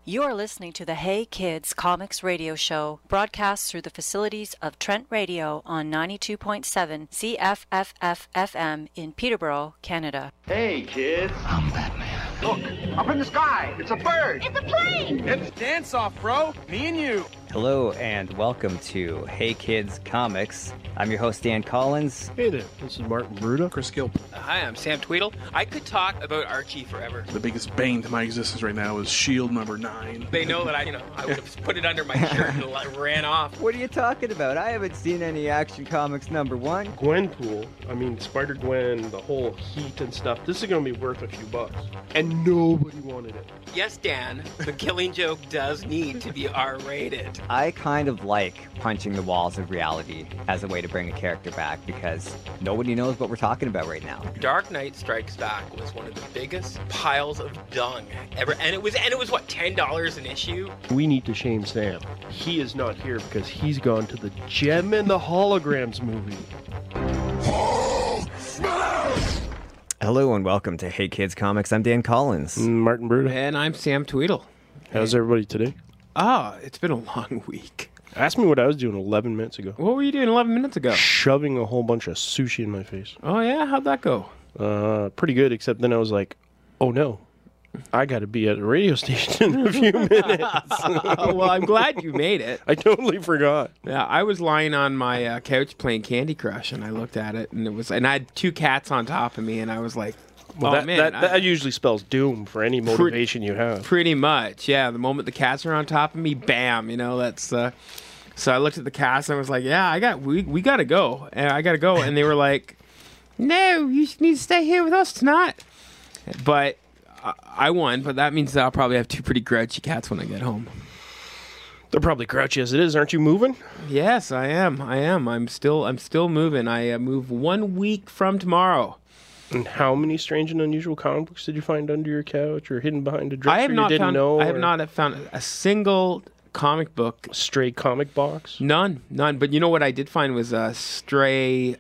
You're listening to the Hey Kids Comics Radio Show, broadcast through the facilities of Trent Radio on 92.7 CFFF-FM in Peterborough, Canada. Hey, kids. I'm Batman. Look, up in the sky. It's a bird. It's a plane. It's dance off, bro. Me and you. Hello and welcome to Hey Kids Comics. I'm your host, Dan Collins. Hey there, this is Martin Bruda. Chris Gilpin. Hi, I'm Sam Tweedle. I could talk about Archie forever. The biggest bane to my existence right now is Shield number 9. They know that I would have put it under my shirt and ran off. What are you talking about? I haven't seen any Action Comics number 1. Gwenpool, Spider-Gwen, the whole heat and stuff. This is going to be worth a few bucks. And nobody wanted it. Yes, Dan, the Killing Joke does need to be R-rated. I kind of like punching the walls of reality as a way to bring a character back because nobody knows what we're talking about right now. Dark Knight Strikes Back was one of the biggest piles of dung ever, and it was what, $10 an issue? We need to shame Sam. He is not here because he's gone to the Gem and the Holograms movie. Hello and welcome to Hey Kids Comics. I'm Dan Collins. Martin Bruda. And I'm Sam Tweedle. How's everybody today? It's been a long week. Ask me what I was doing 11 minutes ago. What were you doing 11 minutes ago? Shoving a whole bunch of sushi in my face. Oh, yeah? How'd that go? Pretty good, except then I was like, oh no, I got to be at a radio station in a few minutes. Well, I'm glad you made it. I totally forgot. Yeah, I was lying on my couch playing Candy Crush, and I looked at it, and I had 2 cats on top of me, and I was like, well, that usually spells doom for any motivation you have. Pretty much, yeah. The moment the cats are on top of me, bam, that's... So I looked at the cast and I was like, yeah, we got to go. And I got to go. And they were like, no, you need to stay here with us tonight. But I won, but that means that I'll probably have 2 pretty grouchy cats when I get home. They're probably grouchy as it is. Aren't you moving? Yes, I am. I'm still moving. I move 1 week from tomorrow. And how many strange and unusual comic books did you find under your couch or hidden behind a dresser you didn't know? I have not found a single comic book. Stray comic box? None. But you know what I did find was stray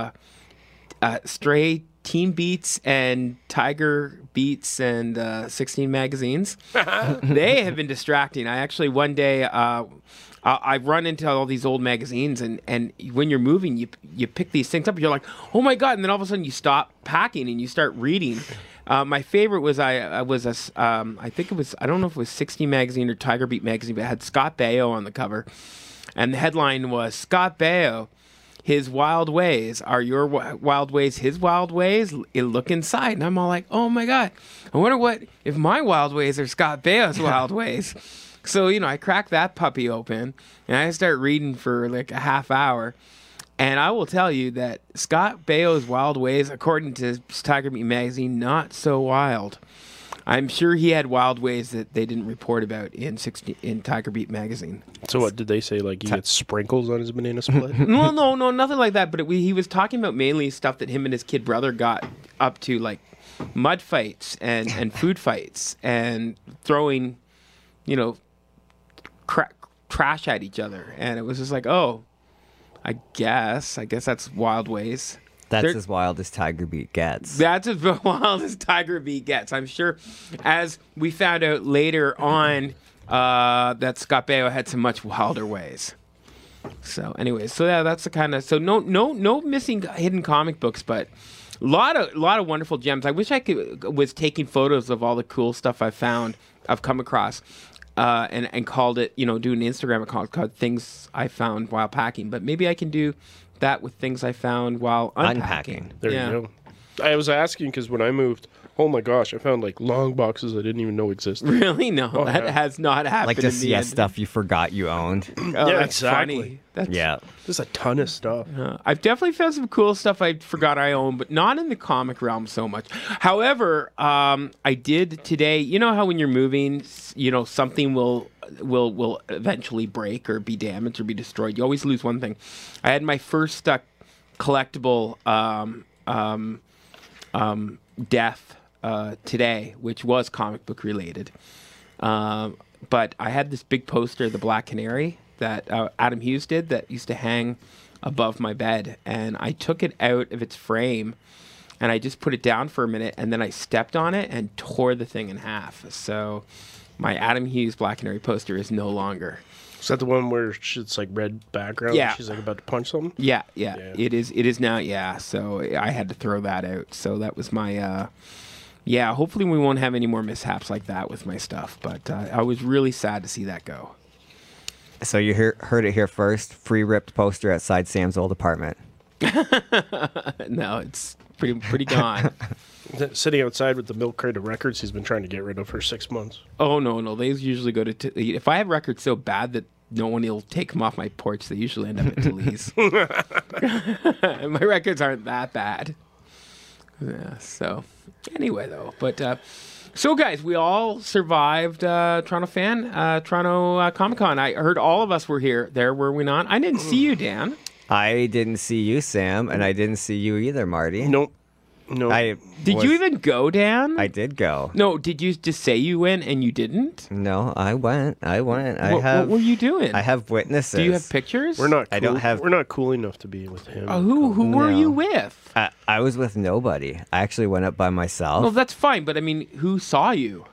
Teen Beats and Tiger Beats and 16 magazines. They have been distracting. I actually one day I run into all these old magazines, and when you're moving, you pick these things up, and you're like, oh my god! And then all of a sudden you stop packing and you start reading. My favorite was I think it was, I don't know if it was 60 magazine or Tiger Beat magazine, but it had Scott Baio on the cover, and the headline was Scott Baio, his wild ways are your wild ways, his wild ways. Look inside, and I'm all like, oh my god! I wonder if my wild ways are Scott Baio's wild ways. So, I crack that puppy open, and I start reading for like a half hour, and I will tell you that Scott Baio's wild ways, according to Tiger Beat magazine, not so wild. I'm sure he had wild ways that they didn't report about in Tiger Beat magazine. So what did they say? Like he had sprinkles on his banana split? No, nothing like that. But he was talking about mainly stuff that him and his kid brother got up to, like mud fights and food fights and throwing, trash at each other. And it was just like, oh, I guess that's wild ways. That's as wild as Tiger Beat gets. That's as wild as Tiger Beat gets. I'm sure, as we found out later on, that Scott Baio had some much wilder ways. So, anyways, that's the kind of no missing hidden comic books, but a lot of wonderful gems. I wish I was taking photos of all the cool stuff I've come across, and called it, do an Instagram account called Things I Found While Packing. But maybe I can do that with things I found while unpacking. There you go. I was asking because when I moved, oh my gosh, I found like long boxes I didn't even know existed. Really? No, that has not happened. Like just stuff you forgot you owned. Yeah, exactly. Funny. There's a ton of stuff. I've definitely found some cool stuff I forgot I owned, but not in the comic realm so much. However, I did today. You know how when you're moving, something will eventually break or be damaged or be destroyed. You always lose one thing. I had my first collectible death today, which was comic book related. But I had this big poster of the Black Canary that Adam Hughes did that used to hang above my bed, and I took it out of its frame and I just put it down for a minute, and then I stepped on it and tore the thing in half. So My Adam Hughes Black Canary poster is no longer. Is that the one where it's like red background? Yeah. And she's like about to punch something? Yeah. It is now, yeah. So I had to throw that out. So that was my, hopefully we won't have any more mishaps like that with my stuff. But I was really sad to see that go. So you heard it here first. Free ripped poster outside Sam's old apartment. No, it's pretty gone. Sitting outside with the milk crate of records he's been trying to get rid of for 6 months. Oh, no. They usually go to... if I have records so bad that no one will take them off my porch, they usually end up at Tully's. My records aren't that bad. Yeah, so... Anyway, though. But... so, guys, we all survived Toronto Comic-Con. I heard all of us were there, were we not? I didn't see you, Dan. I didn't see you, Sam, and I didn't see you either, Marty. Nope. No. Did you even go, Dan? I did go. No, did you just say you went and you didn't? No, I went. What were you doing? I have witnesses. Do you have pictures? We're not. Cool. I don't have. We're not cool enough to be with him. Who were you with? I was with nobody. I actually went up by myself. Well, that's fine, but I mean, who saw you?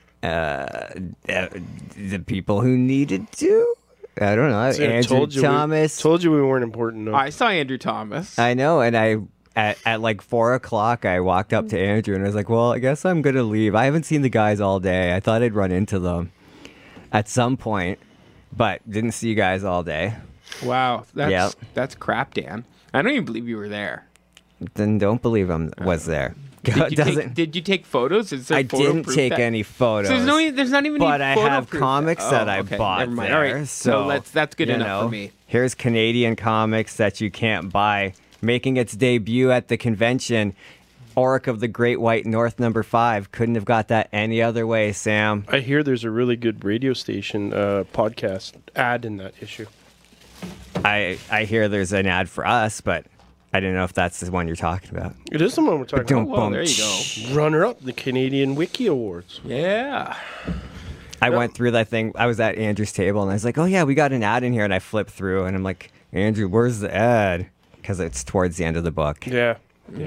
The people who needed to. I don't know. See, Andrew Thomas. Told you we weren't important enough. I saw Andrew Thomas. I know, and at like 4 o'clock, I walked up to Andrew and I was like, well, I guess I'm going to leave. I haven't seen the guys all day. I thought I'd run into them at some point, but didn't see you guys all day. Wow. That's crap, Dan. I don't even believe you were there. Then don't believe I was there. Did you take photos? I didn't take any photos. So there's not even but any I photo have proof. comics that I okay. bought Never mind. there. All right. So that's good enough for me. Here's Canadian comics that you can't buy. Making its debut at the convention, Orc of the Great White North #5. Couldn't have got that any other way, Sam. I hear there's a really good radio station podcast ad in that issue. I hear there's an ad for us, but I didn't know if that's the one you're talking about. It is the one we're talking about. Well, there you go. Runner-up, the Canadian Wiki Awards. Yeah. I went through that thing. I was at Andrew's table, and I was like, oh, yeah, we got an ad in here. And I flipped through, and I'm like, Andrew, where's the ad? Because it's towards the end of the book. Yeah.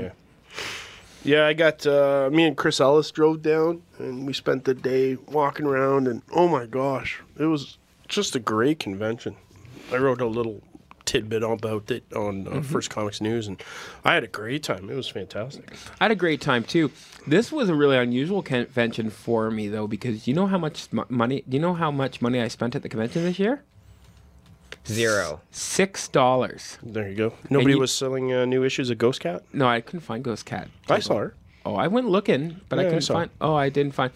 I got, me and Chris Ellis drove down, and we spent the day walking around, and oh my gosh, it was just a great convention. I wrote a little tidbit about it on First Comics News, and I had a great time. It was fantastic. I had a great time, too. This was a really unusual convention for me, though, because you know how much money I spent at the convention this year? $0. $6. There you go. Nobody was selling new issues of Ghost Cat? No, I couldn't find Ghost Cat. I saw her. Oh, I went looking, but I couldn't find. Oh, I didn't find.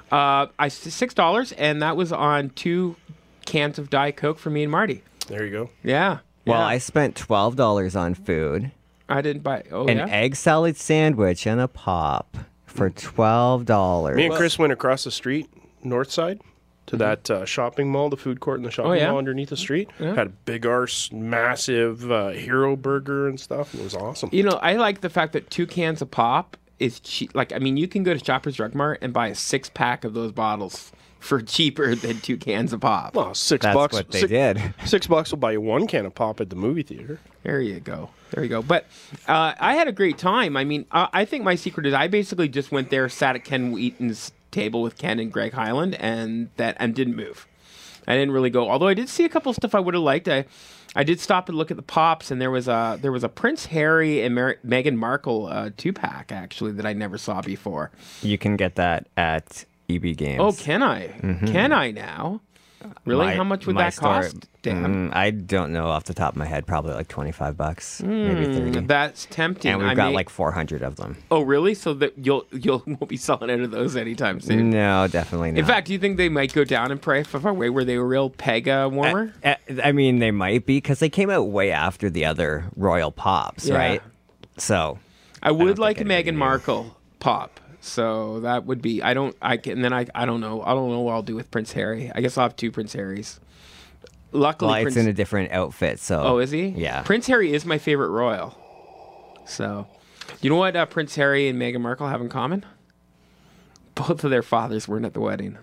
$6, and that was on 2 cans of Diet Coke for me and Marty. There you go. Yeah. Well, I spent $12 on food. I didn't buy. Oh, an yeah? egg salad sandwich and a pop for $12. Me and Chris went across the street, north side, to that shopping mall, the food court in the shopping mall underneath the street. Yeah. Had a big arse, massive hero burger and stuff. And it was awesome. You know, I like the fact that 2 cans of pop is cheap. Like, I mean, you can go to Shoppers Drug Mart and buy a 6-pack of those bottles for cheaper than 2 cans of pop. Well, $6. That's what they did. $6 will buy you 1 can of pop at the movie theater. There you go. But I had a great time. I mean, I think my secret is I basically just went there, sat at Ken Wheaton's table with Ken and Greg Hyland, and didn't move. I didn't really go. Although I did see a couple of stuff I would have liked. I did stop and look at the pops, and there was a Prince Harry and Meghan Markle 2-pack actually that I never saw before. You can get that at EB Games. Oh, can I? Mm-hmm. Can I now? Really? How much would that cost? Dan? I don't know off the top of my head. Probably like $25, maybe 30. That's tempting. And we've got like 400 of them. Oh, really? So that you won't be selling any of those anytime soon? No, definitely not. In fact, do you think they might go down in price for way where they were real peg warmer? I mean, they might be because they came out way after the other Royal Pops, right? So I would like a Meghan Markle pop. So that would be. I don't know. I don't know what I'll do with Prince Harry. I guess I'll have 2 Prince Harrys. Luckily, it's in a different outfit. So. Oh, is he? Yeah. Prince Harry is my favorite royal. So, you know what Prince Harry and Meghan Markle have in common? Both of their fathers weren't at the wedding.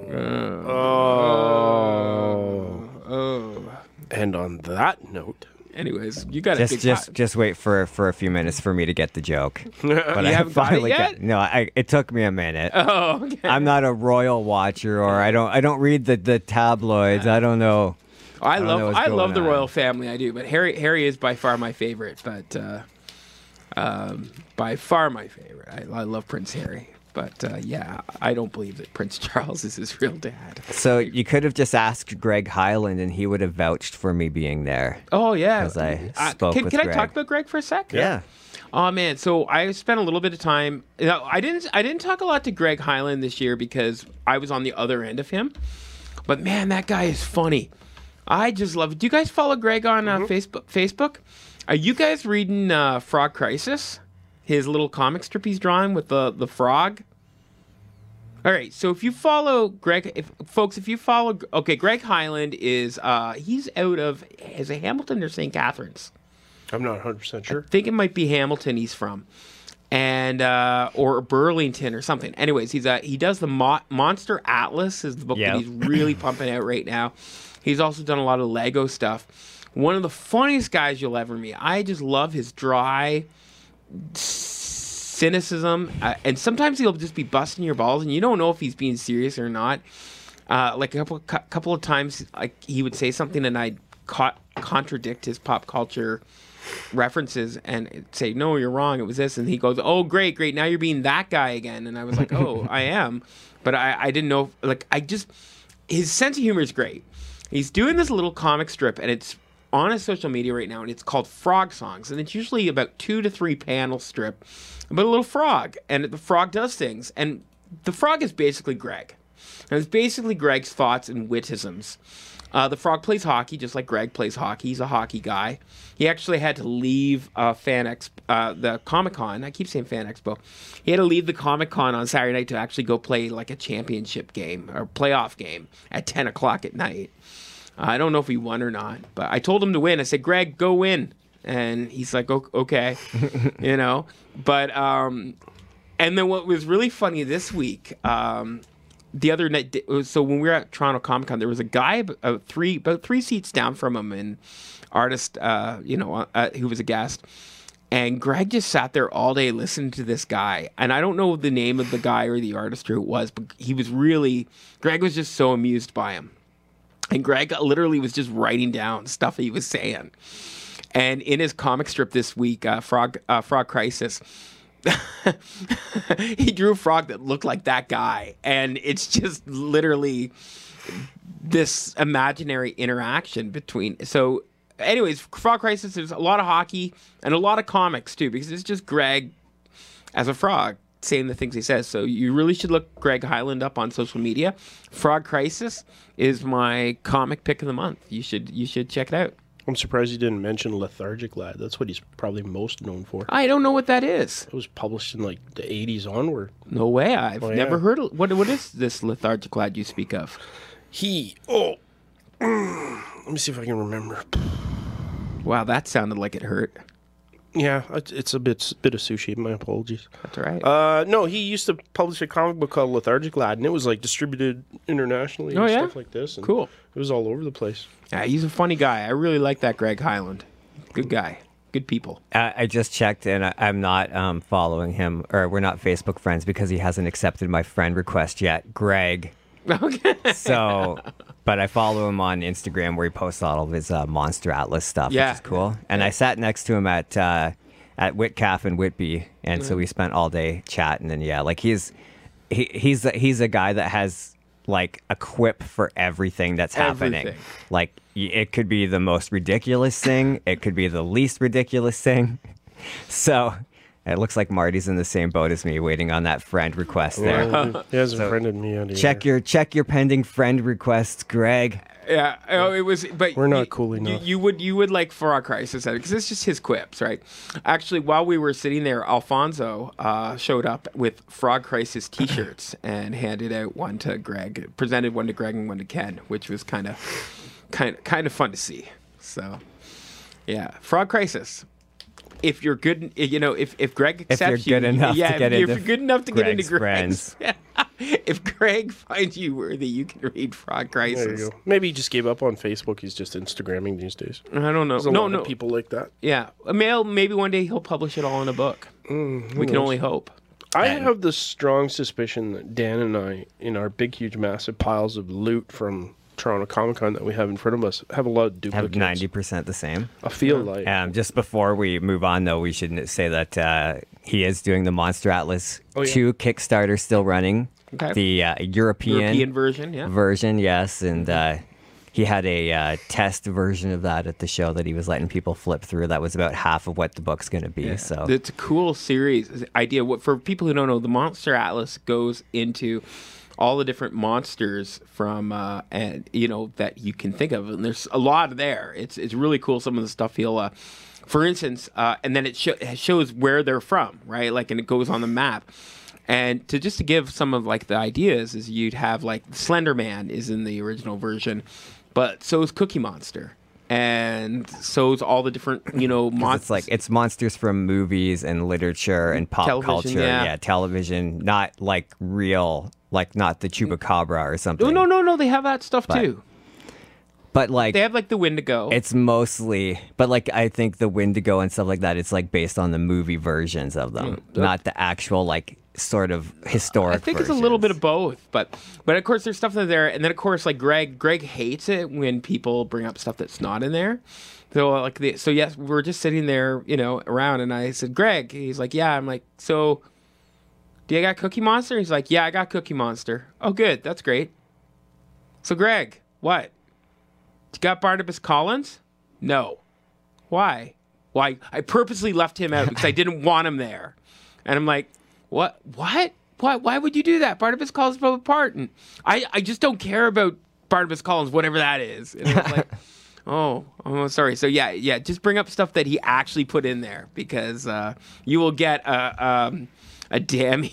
Oh. And on that note, Anyways, you got to just wait for a few minutes for me to get the joke. But You haven't got it yet? No, it took me a minute. Oh, okay. I'm not a royal watcher, or I don't read the tabloids. I don't know. I love the on. royal family. I do, but Harry is by far my favorite. But by far my favorite. I love Prince Harry. But yeah, I don't believe that Prince Charles is his real dad. So you could have just asked Greg Hyland, and he would have vouched for me being there. Oh yeah, because I spoke with Can Greg. I talk about Greg for a sec? Yeah. Oh man, so I spent a little bit of time. I didn't talk a lot to Greg Hyland this year because I was on the other end of him. But man, that guy is funny. I just love it. Do you guys follow Greg on Facebook? Are you guys reading Frog Crisis? His little comic strip he's drawing with the frog. All right, so if you follow Greg, Greg Hyland is he's out of is it Hamilton or St. Catharines? I'm not 100% sure. I think it might be Hamilton he's from, and or Burlington or something. Anyways, he does the Monster Atlas is the book that he's really pumping out right now. He's also done a lot of Lego stuff. One of the funniest guys you'll ever meet. I just love his dry cynicism, and sometimes he'll just be busting your balls, and you don't know if he's being serious or not. Like a couple of times, like he would say something, and I'd contradict his pop culture references and say, "No, you're wrong. It was this." And he goes, "Oh, great. Now you're being that guy again." And I was like, "Oh, I am," but I didn't know. His sense of humor is great. He's doing this little comic strip, and it's on his social media right now, and it's called Frog Songs, and it's usually about 2 to 3 panel strip about a little frog, and the frog does things, and the frog is basically Greg, and it's basically Greg's thoughts and witticisms. The frog plays hockey just like Greg plays hockey. He's a hockey guy. He actually had to leave the Comic-Con. I keep saying Fan Expo. He had to leave the Comic-Con on Saturday night to actually go play like a championship game or playoff game at 10 o'clock at night. I don't know if he won or not, but I told him to win. I said, "Greg, go win." And he's like, "Okay," you know. But and then what was really funny this week, the other night. So when we were at Toronto Comic Con, there was a guy about three seats down from him, an artist, who was a guest. And Greg just sat there all day listening to this guy. And I don't know the name of the guy or the artist or who it was, but Greg was just so amused by him. And Greg literally was just writing down stuff he was saying. And in his comic strip this week, Frog Crisis, he drew a frog that looked like that guy. And it's just literally this imaginary interaction between... So anyways, Frog Crisis, there's a lot of hockey and a lot of comics too, because it's just Greg as a frog saying the things he says. So you really should look Greg Hyland up on social media. Frog Crisis is my comic pick of the month. You should check it out. I'm surprised you didn't mention Lethargic Lad. That's what he's probably most known for. I don't know what that is. It was published in like the 80s onward. No way. I've never heard of what is this Lethargic Lad you speak of? Let me see if I can remember. Wow, that sounded like it hurt. Yeah, it's a bit of sushi. My apologies. That's all right. No, he used to publish a comic book called Lethargic Lad, and it was like distributed internationally and stuff like this. And cool. It was all over the place. Yeah, he's a funny guy. I really like that Greg Hyland. Good guy. Good people. I just checked, and I'm not following him, or we're not Facebook friends because he hasn't accepted my friend request yet. Greg. Okay. So, but I follow him on Instagram where he posts all of his Monster Atlas stuff, which is cool. And I sat next to him at Whitcalf and Whitby, and so we spent all day chatting. And like he's a guy that has like a quip for everything that's happening. Like it could be the most ridiculous thing, it could be the least ridiculous thing. So. It looks like Marty's in the same boat as me, waiting on that friend request there. Well, he hasn't friended me out either. Check your pending friend requests, Greg. Yeah, it was, but we're not cool enough. You would like Frog Crisis because it's just his quips, right? Actually, while we were sitting there, Alfonso showed up with Frog Crisis T-shirts and handed out one to Greg, presented one to Greg and one to Ken, which was kind of fun to see. So, yeah, Frog Crisis. if you're good, if Greg accepts you're good you, enough to get if into you're good enough to get into Greg's Greg's, if Greg finds you worthy, you can read Frog There Crisis. you go. Maybe he just gave up on Facebook. He's just Instagramming these days. I don't know. There's a lot of people like that. Yeah, maybe one day he'll publish it all in a book. We can only hope. I have the strong suspicion that Dan and I, in our big, huge, massive piles of loot from Toronto Comic Con that we have in front of us, have a lot of Have duplicates. 90% the same. I feel like. Just before we move on, though, we should say that he is doing the Monster Atlas 2 Kickstarter still running. Okay. The European version, yeah. version, yes. And he had a test version of that at the show that he was letting people flip through. That was about half of what the book's going to be. Yeah. So It's a cool series idea. For people who don't know, the Monster Atlas goes into all the different monsters from and that you can think of, and there's a lot there. It's really cool. Some of the stuff he'll, for instance, and then it shows where they're from, right? Like, and it goes on the map. And to give some of like the ideas is you'd have like Slender Man is in the original version, but so is Cookie Monster. And so is all the different, monsters. it's monsters from movies and literature and pop Television, culture. yeah. Television, not like real, like not the Chupacabra or something. No, they have that stuff too. But like They have like the Wendigo. it's mostly, but like I think the Wendigo and stuff like that, it's like based on the movie versions of them, not the actual like sort of historic. I think it's a little bit of both, but of course there's stuff that's there, and then of course like Greg hates it when people bring up stuff that's not in there. So yes, we're just sitting there, around, and I said, Greg, he's like, yeah. I'm like, so do you got Cookie Monster? He's like, yeah, I got Cookie Monster. Oh, good, that's great. So Greg, what? You got Barnabas Collins? No. Why? Why? I purposely left him out because I didn't want him there. And I'm like, what? Why would you do that? Barnabas Collins broke apart, and I just don't care about Barnabas Collins, whatever that is. And I was like, oh, sorry. So yeah, just bring up stuff that he actually put in there, because you will get a damning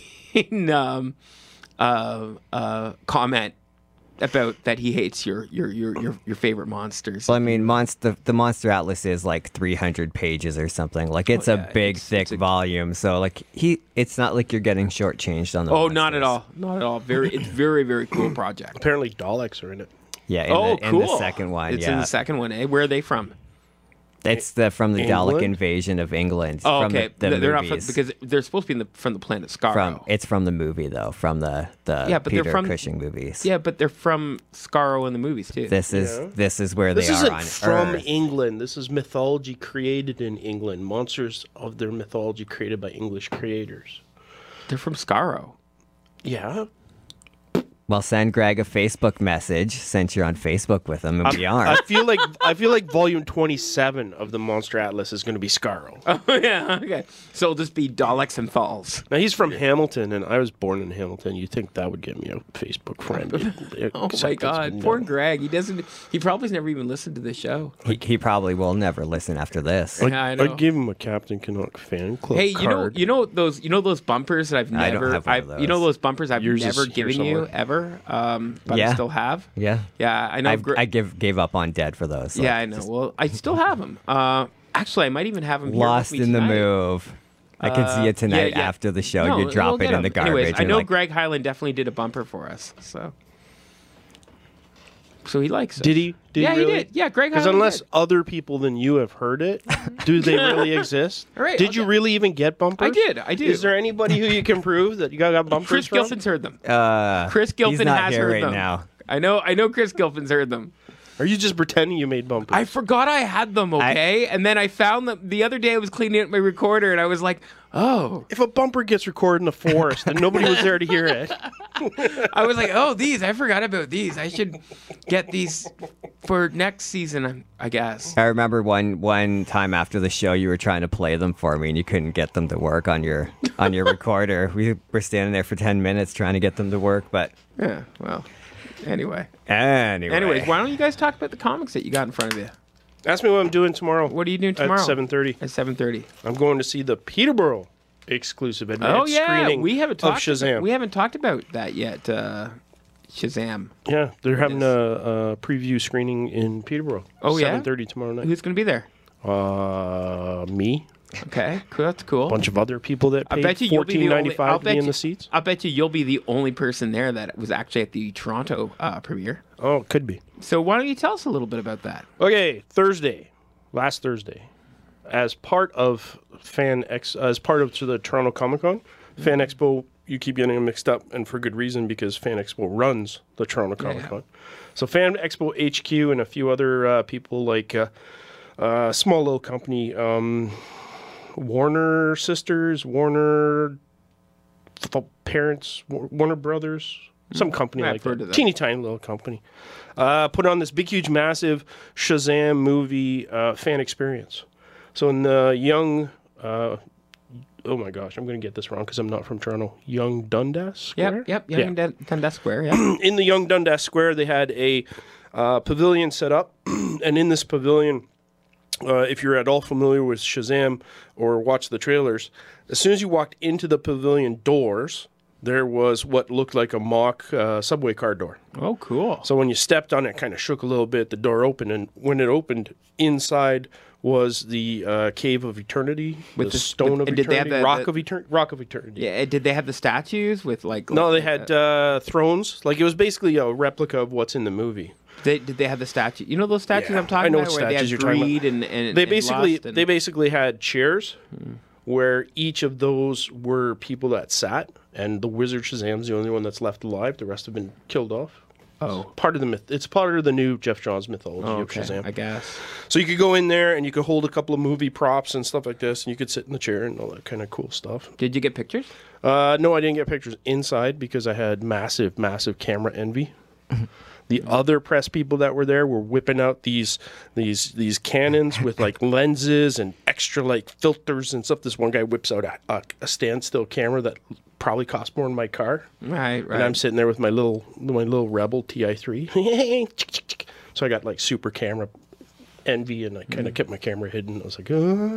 comment about that he hates your favorite monsters. Well, I mean, the Monster Atlas is like 300 pages or something. Like it's a big, thick volume. So like it's not like you're getting shortchanged on the. Oh, not at all, not at all. It's very, very cool project. Apparently, Daleks are in it. Yeah. Cool. In the second one. It's in the second one. Eh? Where are they from? It's from the England? Dalek invasion of England. Oh, from okay. The They're movies. not because they're supposed to be from the planet Skaro. It's from the movie though, from the but Peter they're from Cushing movies. Yeah, but they're from Skaro in the movies too. This is where This they are isn't on from Earth. England. This is mythology created in England. Monsters of their mythology created by English creators. They're from Skaro. Yeah. Well, send Greg a Facebook message since you're on Facebook with him, and we are. I feel like volume 27 of the Monster Atlas is going to be Skaro. Oh yeah, okay. So it'll just be Daleks and Thals. Now he's from Hamilton, and I was born in Hamilton. You think that would get me a Facebook friend? Oh my God, poor Greg. He probably's never even listened to the show. He probably will never listen after this. Yeah, I know. I gave him a Captain Canuck fan club Hey, card. you know those bumpers that I've I don't never, have one of those. those bumpers I've Yours is never here given you somewhere. ever, but Yeah. I still have. Yeah. Yeah, I know. I gave up on Dead for those. Yeah, I know. Well, I still have them. Actually, I might even have them here Lost with me in the tonight. move. I can see it tonight yeah. after the show. No, you drop we'll it get in the 'em. garbage. Anyways, I and know like, Greg Hyland definitely did a bumper for us, so he likes it. Did he? Yeah, really? he did. Yeah, Greg Because Hyland unless did. other people than you have heard it, do they really exist? All right, Did you really even get bumpers? I did. Is there anybody who you can prove that you got bumpers Chris from? Gilpin's heard them. he's Chris Gilpin not has here heard right them. now. I know Chris Gilpin's heard them. Are you just pretending you made bumpers? I forgot I had them, okay? And then I found them the other day. I was cleaning up my recorder, and I was like, oh. If a bumper gets recorded in the forest and nobody was there to hear it, I was like, oh, these. I forgot about these. I should get these for next season, I guess. I remember one time after the show, you were trying to play them for me, and you couldn't get them to work on your recorder. We were standing there for 10 minutes trying to get them to work, but Yeah, well, anyway. Anyways, Why don't you guys talk about the comics that you got in front of you? ask me what I'm doing tomorrow. What are you doing tomorrow? At 7:30. At 7:30. I'm going to see the Peterborough exclusive Oh, advanced yeah. screening We haven't of talked Shazam. We haven't talked about that yet, Shazam. Yeah, they're having a preview screening in Peterborough. Oh, yeah? 7:30 tomorrow night. Who's going to be there? Me. Okay, cool. That's cool. A bunch of other people that I paid bet you you'll be the only- $14.95 I'll to bet be in you- the seats. I bet you'll be the only person there that was actually at the Toronto premiere. Oh, it could be. So why don't you tell us a little bit about that? Okay, last Thursday, as part of to the Toronto Comic Con, Fan Expo. You keep getting them mixed up, and for good reason, because Fan Expo runs the Toronto Comic Con. So Fan Expo HQ and a few other people, like a small little company, Warner Sisters, Warner Parents, Warner Brothers, some company I've like heard that. of that. Teeny tiny little company. Put on this big, huge, massive Shazam movie fan experience. So in the young... oh my gosh, I'm going to get this wrong because I'm not from Toronto. Young Dundas Square? Yep. Yeah. Dundas Square. Yeah. In the Young Dundas Square, they had a pavilion set up. And in this pavilion, if you're at all familiar with Shazam or watch the trailers, as soon as you walked into the pavilion doors, there was what looked like a mock subway car door. Oh, cool. So when you stepped on it, it kind of shook a little bit. The door opened, and when it opened, inside was the Cave of Eternity, With the the- Stone with- of and did they have Eternity, Rock of Eternity. Yeah. Did they have the statues with like? No, they had thrones. Like it was basically a replica of what's in the movie. Did they have the statue? You know those statues Yeah, I'm talking I know about, what where they had statues you're talking greed about. and They and basically lust and- they basically had chairs where each of those were people that sat, and the Wizard Shazam's the only one that's left alive. The rest have been killed off. Oh. Part of the myth. It's part of the new Jeff Johns mythology of Okay, Shazam. I guess. So you could go in there and you could hold a couple of movie props and stuff like this, and you could sit in the chair and all that kind of cool stuff. Did you get pictures? No, I didn't get pictures inside because I had massive, massive camera envy. The other press people that were there were whipping out these Canons with like lenses and extra like filters and stuff. This one guy whips out a standstill camera that probably cost more than my car. Right. And I'm sitting there with my little Rebel TI3. So I got like super camera envy, and I kind of kept my camera hidden. I was like,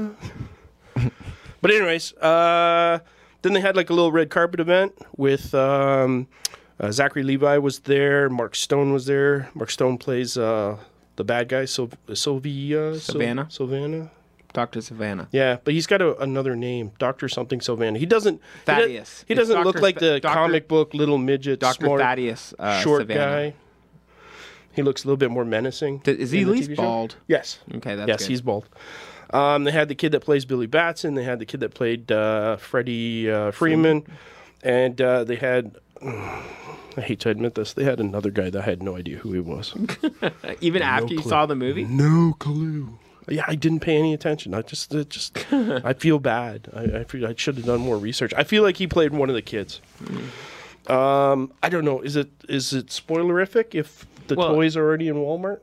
But anyways, then they had like a little red carpet event with Zachary Levi was there. Mark Stone was there. Mark Stone plays the bad guy, Savannah. Savannah. Dr. Savannah. Yeah, but he's got another name, Dr. something Savannah. He doesn't. Thaddeus. He It's doesn't look Dr. like the Dr. comic book little midget, Dr. smart, Thaddeus short Savannah. guy. He looks a little bit more menacing. Is he in at the least TV show. bald? Yes. Okay, that's yes, good. he's bald. They had the kid that plays Billy Batson. They had the kid that played Freddie Freeman, and they had. I hate to admit this. They had another guy that I had no idea who he was. Even after you clue. saw the movie? No clue. Yeah, I didn't pay any attention. I just I feel bad. I feel I should have done more research. I feel like he played one of the kids. I don't know. Is it spoilerific if the toys are already in Walmart?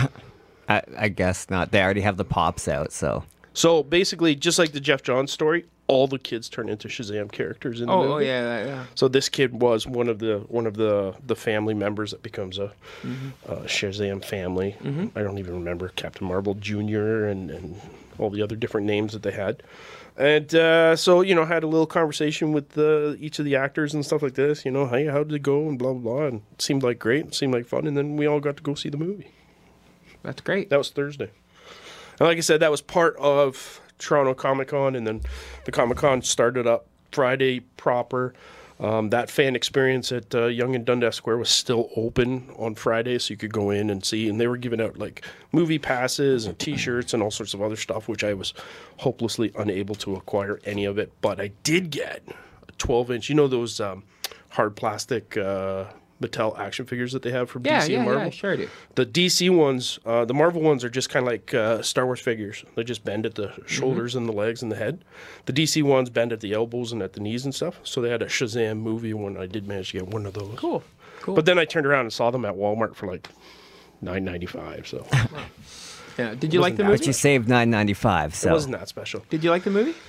I guess not. They already have the pops out, so. So basically, just like the Jeff Johns story, all the kids turn into Shazam characters in the movie. Oh yeah. So this kid was one of the family members that becomes a Shazam family. I don't even remember Captain Marvel Jr. and all the other different names that they had. And so had a little conversation with each of the actors and stuff like this. Hey, how did it go and blah blah blah. And it seemed like great. It seemed like fun. And then we all got to go see the movie. That's great. That was Thursday. And like I said, that was part of Toronto Comic Con, and then the Comic Con started up Friday proper. That fan experience at Yonge and Dundas Square was still open on Friday, so you could go in and see. And they were giving out like movie passes and T-shirts and all sorts of other stuff, which I was hopelessly unable to acquire any of it. But I did get a 12-inch. You know those hard plastic Mattel action figures that they have from DC and Marvel? Yeah, sure I do. The DC ones, the Marvel ones are just kind of like Star Wars figures. They just bend at the shoulders and the legs and the head. The DC ones bend at the elbows and at the knees and stuff. So they had a Shazam movie one. I did manage to get one of those. Cool. But then I turned around and saw them at Walmart for like $9.95. So Yeah. Did you like the movie? But you saved $9.95, it so. wasn't that special. Did you like the movie?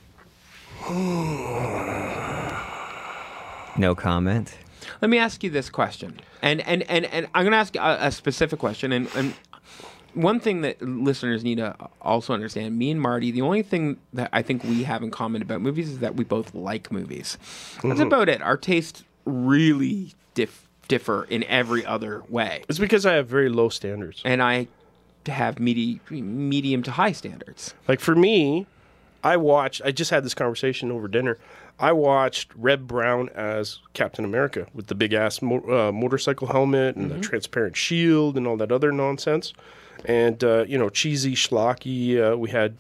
No comment. Let me ask you this question, and I'm going to ask a specific question, and one thing that listeners need to also understand, me and Marty, the only thing that I think we have in common about movies is that we both like movies. That's about it. Our tastes really differ in every other way, It's because I have very low standards. and I have medium to high standards. Like for me, I just had this conversation over dinner. I watched Reb Brown as Captain America with the big ass motorcycle helmet and the transparent shield and all that other nonsense. And, cheesy, schlocky. We had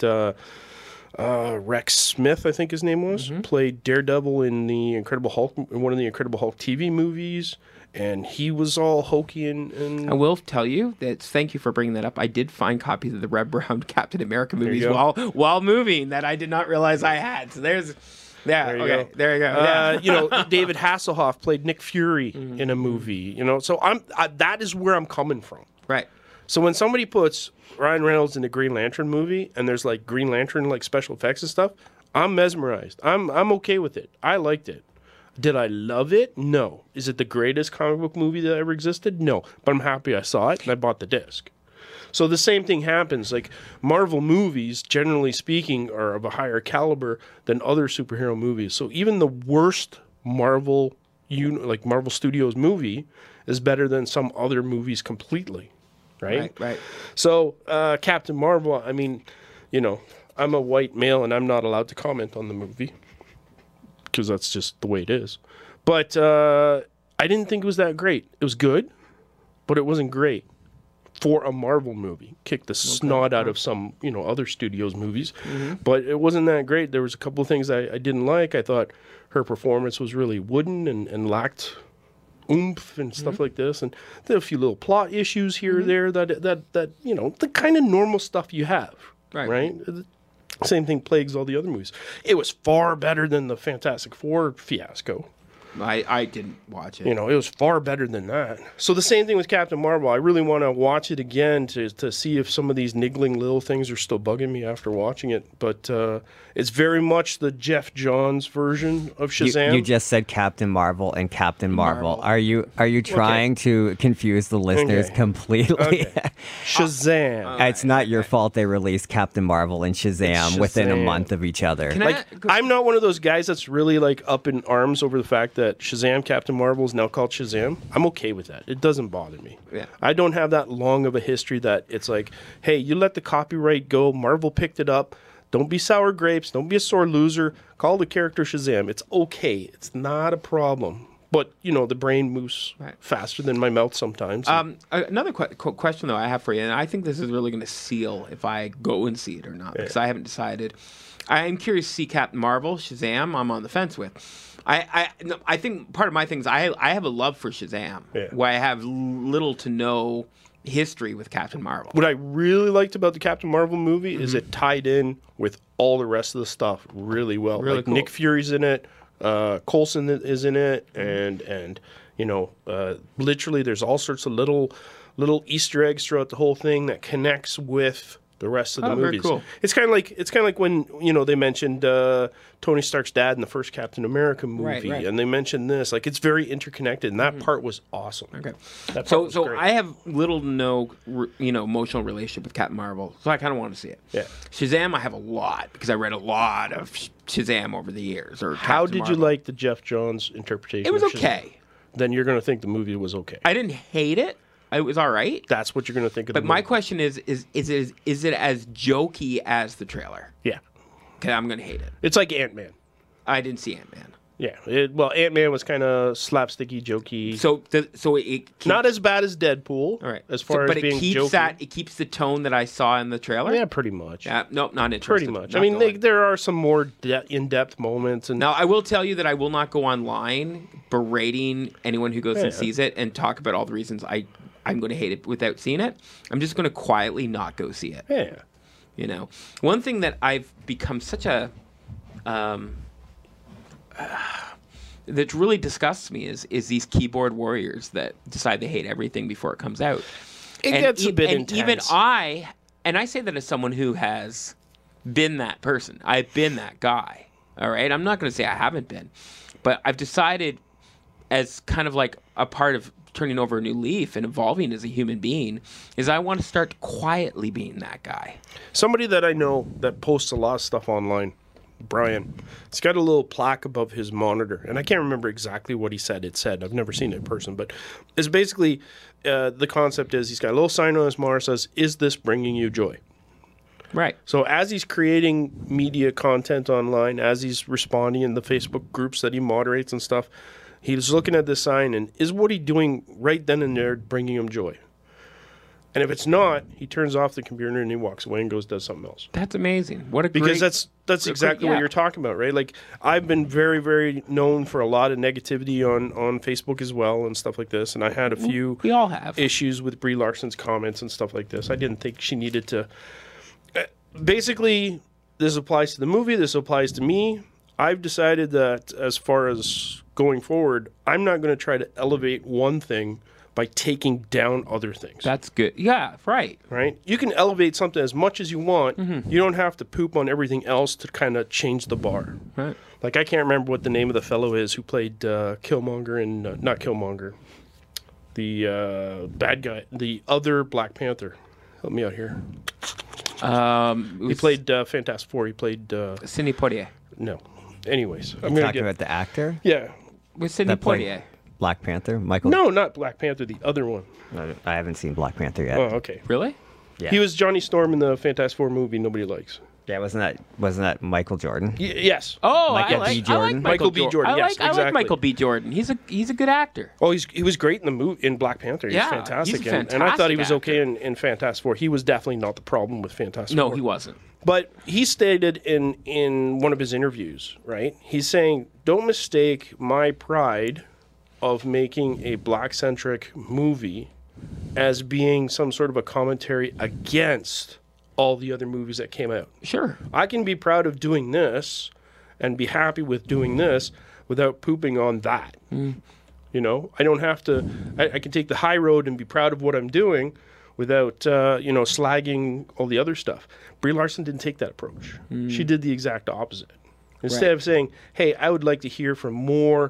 Rex Smith, I think his name was, played Daredevil in the Incredible Hulk, in one of the Incredible Hulk TV movies. And he was all hokey and... I will tell you that, thank you for bringing that up. I did find copies of the Reb Brown Captain America movies while moving that I did not realize I had. So there you go. Yeah. David Hasselhoff played Nick Fury in a movie. So that is where I'm coming from. Right. So when somebody puts Ryan Reynolds in a Green Lantern movie and there's like Green Lantern like special effects and stuff, I'm mesmerized. I'm okay with it. I liked it. Did I love it? No. Is it the greatest comic book movie that ever existed? No. But I'm happy I saw it and I bought the disc. So the same thing happens. Like Marvel movies, generally speaking, are of a higher caliber than other superhero movies. So even the worst Marvel Studios movie is better than some other movies completely. Right. So Captain Marvel, I mean, I'm a white male and I'm not allowed to comment on the movie because that's just the way it is. But I didn't think it was that great. It was good, but it wasn't great for a Marvel movie. Kicked the snot out of some, other studios' movies. But it wasn't that great. There was a couple of things I didn't like. I thought her performance was really wooden and lacked oomph and stuff like this, and there are a few little plot issues here or there that the kind of normal stuff you have, right? Same thing plagues all the other movies. It was far better than the Fantastic Four fiasco. I didn't watch it. It was far better than that. So the same thing with Captain Marvel. I really want to watch it again to see if some of these niggling little things are still bugging me after watching it. But it's very much the Jeff Johns version of Shazam. You just said Captain Marvel and Captain Marvel. Are you trying to confuse the listeners completely? Okay. Shazam. It's not your fault they released Captain Marvel and Shazam within a month of each other. I'm not one of those guys that's really up in arms over the fact that Shazam Captain Marvel is now called Shazam. I'm okay with that. It doesn't bother me. Yeah. I don't have that long of a history that it's like, hey, you let the copyright go. Marvel picked it up. Don't be sour grapes. Don't be a sore loser. Call the character Shazam. It's okay. It's not a problem. But, the brain moves faster than my mouth sometimes. Another question, though, I have for you, and I think this is really going to seal if I go and see it or not, because I haven't decided. I am curious to see Captain Marvel, Shazam, I'm on the fence with. I think part of my thing is I have a love for Shazam, where I have little to no history with Captain Marvel. What I really liked about the Captain Marvel movie is it tied in with all the rest of the stuff really well. Really cool. Nick Fury's in it, Coulson is in it, and literally there's all sorts of little Easter eggs throughout the whole thing that connects with the rest of the movies. Very cool. It's kind of like when they mentioned Tony Stark's dad in the first Captain America movie, and they mentioned this. It's very interconnected, and that part was awesome. Okay, that part was so great. I have little to no emotional relationship with Captain Marvel, so I kind of want to see it. Yeah. Shazam, I have a lot because I read a lot of Shazam over the years. How did you like the Jeff Johns interpretation? It was of Shazam? okay. Then you're going to think the movie was okay. I didn't hate it. It was all right. That's what you're going to think of the movie. movie. But my question is it as jokey as the trailer? Yeah. Okay, I'm going to hate it. It's like Ant-Man. I didn't see Ant-Man. Yeah. Ant-Man was kind of slapsticky, jokey. So it keeps, not as bad as Deadpool. All right. As far as being jokey. It keeps the tone that I saw in the trailer? Yeah, pretty much. Yeah, nope, not interested. Pretty much. I mean, there are some more in-depth moments. And now, I will tell you that I will not go online berating anyone who goes and sees it and talk about all the reasons I'm going to hate it without seeing it. I'm just going to quietly not go see it. Yeah. One thing that I've become such a that really disgusts me is these keyboard warriors that decide they hate everything before it comes out. It gets a bit intense. Even I say that as someone who has been that person. I've been that guy. All right. I'm not going to say I haven't been, but I've decided as kind of like a part of turning over a new leaf and evolving as a human being is I want to start quietly being that guy. Somebody that I know that posts a lot of stuff online, Brian, it's got a little plaque above his monitor, and I can't remember exactly what he said. I've never seen it in person, but it's basically the concept is he's got a little sign on his monitor that says, "Is this bringing you joy?" Right. So as he's creating media content online, as he's responding in the Facebook groups that he moderates and stuff, he's looking at this sign, and is what he's doing right then and there bringing him joy? And if it's not, he turns off the computer and he walks away and goes does something else. That's amazing. What a Because great, that's exactly what you're talking about, right? Like, I've been very, very known for a lot of negativity on Facebook as well and stuff like this. And I had a few we all have issues with Brie Larson's comments and stuff like this. I didn't think she needed to. Basically, this applies to the movie. This applies to me. I've decided that as far as going forward, I'm not going to try to elevate one thing by taking down other things. That's good. Yeah, right. Right? You can elevate something as much as you want. Mm-hmm. You don't have to poop on everything else to kind of change the bar. Right. Like, I can't remember what the name of the fellow is who played Killmonger in... not Killmonger. The bad guy. The other Black Panther. Help me out here. He played Fantastic Four. He played... Sidney Poitier. No. Anyways. I'm You're gonna talking about the actor? Yeah. With Sidney That played Poitier. Black Panther? Michael? No, not Black Panther. The other one. I haven't seen Black Panther yet. Oh, okay. Really? Yeah. He was Johnny Storm in the Fantastic Four movie nobody likes. Yeah, wasn't that Michael Jordan? Yes. Oh, Michael I like, B. I like Jordan? Michael B. Jordan, I yes, like exactly. Michael B. Jordan. He's a good actor. Oh, he was great in the movie in Black Panther. He's Yeah, fantastic. he's a and I thought he was fantastic okay in Fantastic Four. He was definitely not the problem with Fantastic No, Four. he wasn't. But he stated in one of his interviews, right? He's saying, "Don't mistake my pride of making a black-centric movie as being some sort of a commentary against all the other movies that came out. Sure. I can be proud of doing this and be happy with doing this without pooping on that. You know, I don't have to, I can take the high road and be proud of what I'm doing without, slagging all the other stuff." Brie Larson didn't take that approach. She did the exact opposite. Instead of saying, hey, I would like to hear from more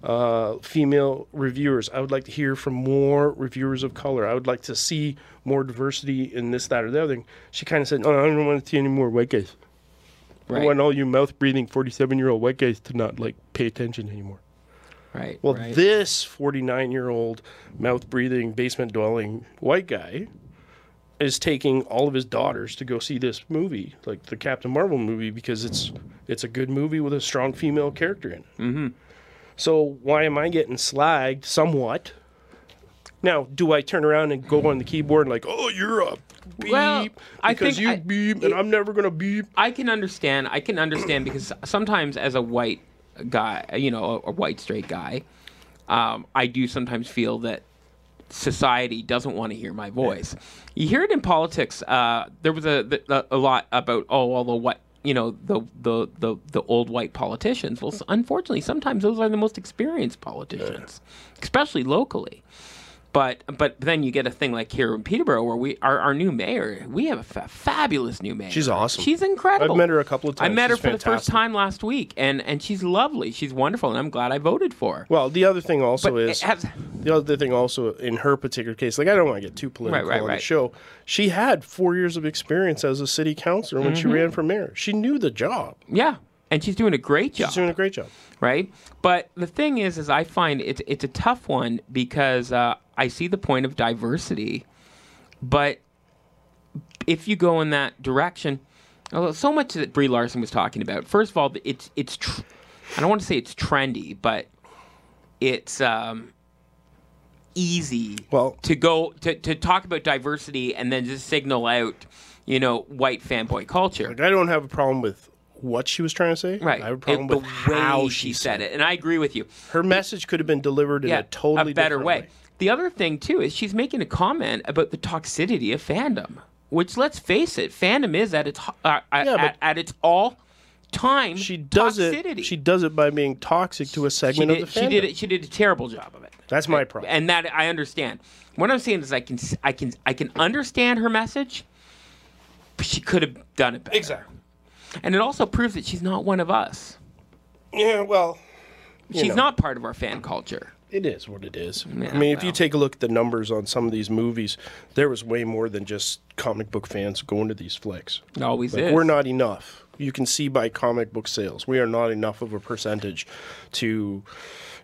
female reviewers. I would like to hear from more reviewers of color. I would like to see more diversity in this, that, or the other thing. She kind of said, "Oh, I don't want to see any more white guys. Right. I want all you mouth-breathing 47-year-old white guys to not, pay attention anymore." Right. Well, right. this 49-year-old mouth-breathing, basement-dwelling white guy is taking all of his daughters to go see this movie, like the Captain Marvel movie, because it's a good movie with a strong female character in it. Mm-hmm. So why am I getting slagged somewhat? Now, do I turn around and go on the keyboard and oh, you're a beep Well, I because think you beep and I'm never gonna beep? I can understand because sometimes as a white guy, a white straight guy, I do sometimes feel that society doesn't want to hear my voice. You hear it in politics. There was a lot about the old white politicians. Well, unfortunately, sometimes those are the most experienced politicians, especially locally. But then you get a thing like here in Peterborough where our new mayor, we have a fabulous new mayor. She's awesome. She's incredible. I've met her a couple of times. I met her She's for the first fantastic. time last week, and she's lovely. She's wonderful, and I'm glad I voted for her. Well, the other thing also But is it has- the other thing also in her particular case. I don't want to get too political on the Right. show. She had 4 years of experience as a city councilor when she ran for mayor. She knew the job. Yeah, and she's doing a great job. She's doing a great job. Right? But the thing is I find it's a tough one because I see the point of diversity, but if you go in that direction, so much that Brie Larson was talking about. First of all, I don't want to say it's trendy, but it's easy to go to talk about diversity and then just signal out, white fanboy culture. I don't have a problem with what she was trying to say. Right. I have a problem the with how way she said it. And I agree with you. Her message could have been delivered in a totally better different way. The other thing, too, is she's making a comment about the toxicity of fandom, which, let's face it, fandom is at its at its all-time She does toxicity. it. She does it by being toxic to a segment of the fandom. She did a terrible job of it. That's my problem. And that I understand. What I'm saying is I can understand her message, but she could have done it better. Exactly. And it also proves that she's not one of us. Yeah, well, She's not part of our fan culture. It is what it is. Yeah, I mean, if you well. take a look at the numbers on some of these movies, there was way more than just comic book fans going to these flicks. It always Like, is. we're not enough. You can see by comic book sales, we are not enough of a percentage to,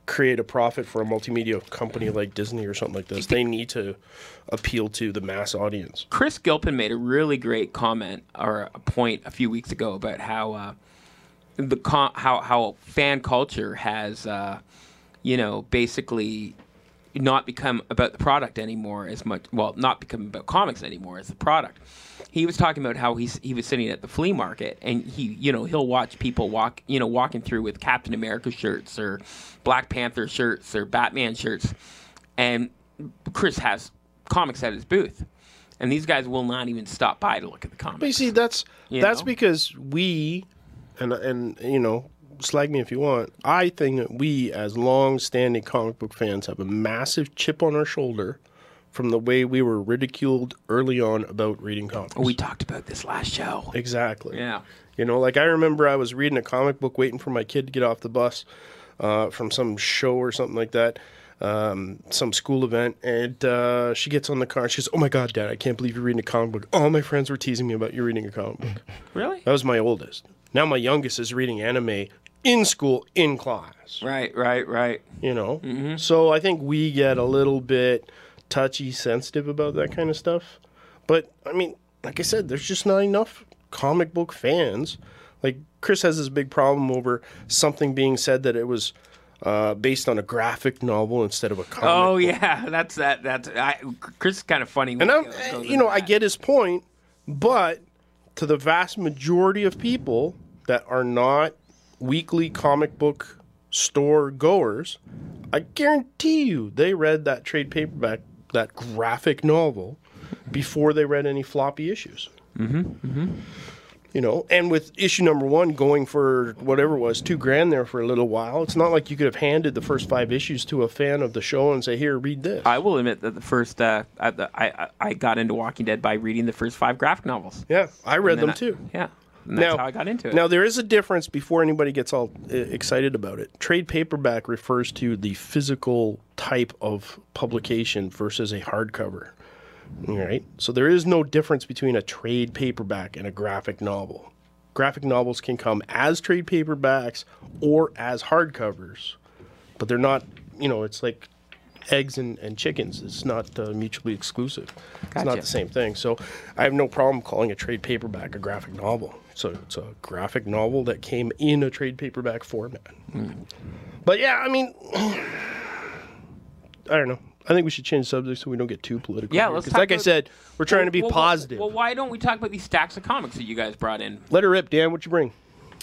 create a profit for a multimedia company like Disney or something like this. They need to appeal to the mass audience. Chris Gilpin made a really great comment or a point a few weeks ago about how how fan culture has basically not become about the product anymore as much. Well, not become about comics anymore as the product. He was talking about how he was sitting at the flea market and he'll watch people walking through with Captain America shirts or Black Panther shirts or Batman shirts, and Chris has comics at his booth, and these guys will not even stop by to look at the comics. But you see, that's because we, and slag me if you want, I think that we as long-standing comic book fans have a massive chip on our shoulder from the way we were ridiculed early on about reading comics. We talked about this last show. Exactly. Yeah. Like I remember I was reading a comic book waiting for my kid to get off the bus from some show or something like that, some school event, and she gets on the car and she goes, "Oh my God, Dad, I can't believe you're reading a comic book. All my friends were teasing me about you reading a comic book." Really? That was my oldest. Now my youngest is reading anime in school, in class. Right. Mm-hmm. So I think we get a little bit touchy, sensitive about that kind of stuff. But, I mean, like I said, there's just not enough comic book fans. Like, Chris has this big problem over something being said that it was based on a graphic novel instead of a comic book. Yeah, that's Chris is kind of funny. And I get his point, but to the vast majority of people that are not weekly comic book store goers, I guarantee you they read that trade paperback, that graphic novel, before they read any floppy issues. And with issue number 1 going for whatever it was, $2,000 there for a little while, it's not like you could have handed the first 5 issues to a fan of the show and say, "Here, read this." I will admit that the first I got into Walking Dead by reading the first 5 graphic novels. Yeah, I read them too. And that's how I got into it. Now, there is a difference before anybody gets all excited about it. Trade paperback refers to the physical type of publication versus a hardcover. All right? So there is no difference between a trade paperback and a graphic novel. Graphic novels can come as trade paperbacks or as hardcovers, but they're not, it's like eggs and chickens. It's not mutually exclusive. It's not the same thing. So I have no problem calling a trade paperback a graphic novel. So it's a graphic novel that came in a trade paperback format. But yeah, I mean, I don't know. I think we should change subjects so we don't get too political. Yeah, let's talk like I about, said, we're trying to be positive. Well, why don't we talk about these stacks of comics that you guys brought in? Let her rip, Dan. What you bring?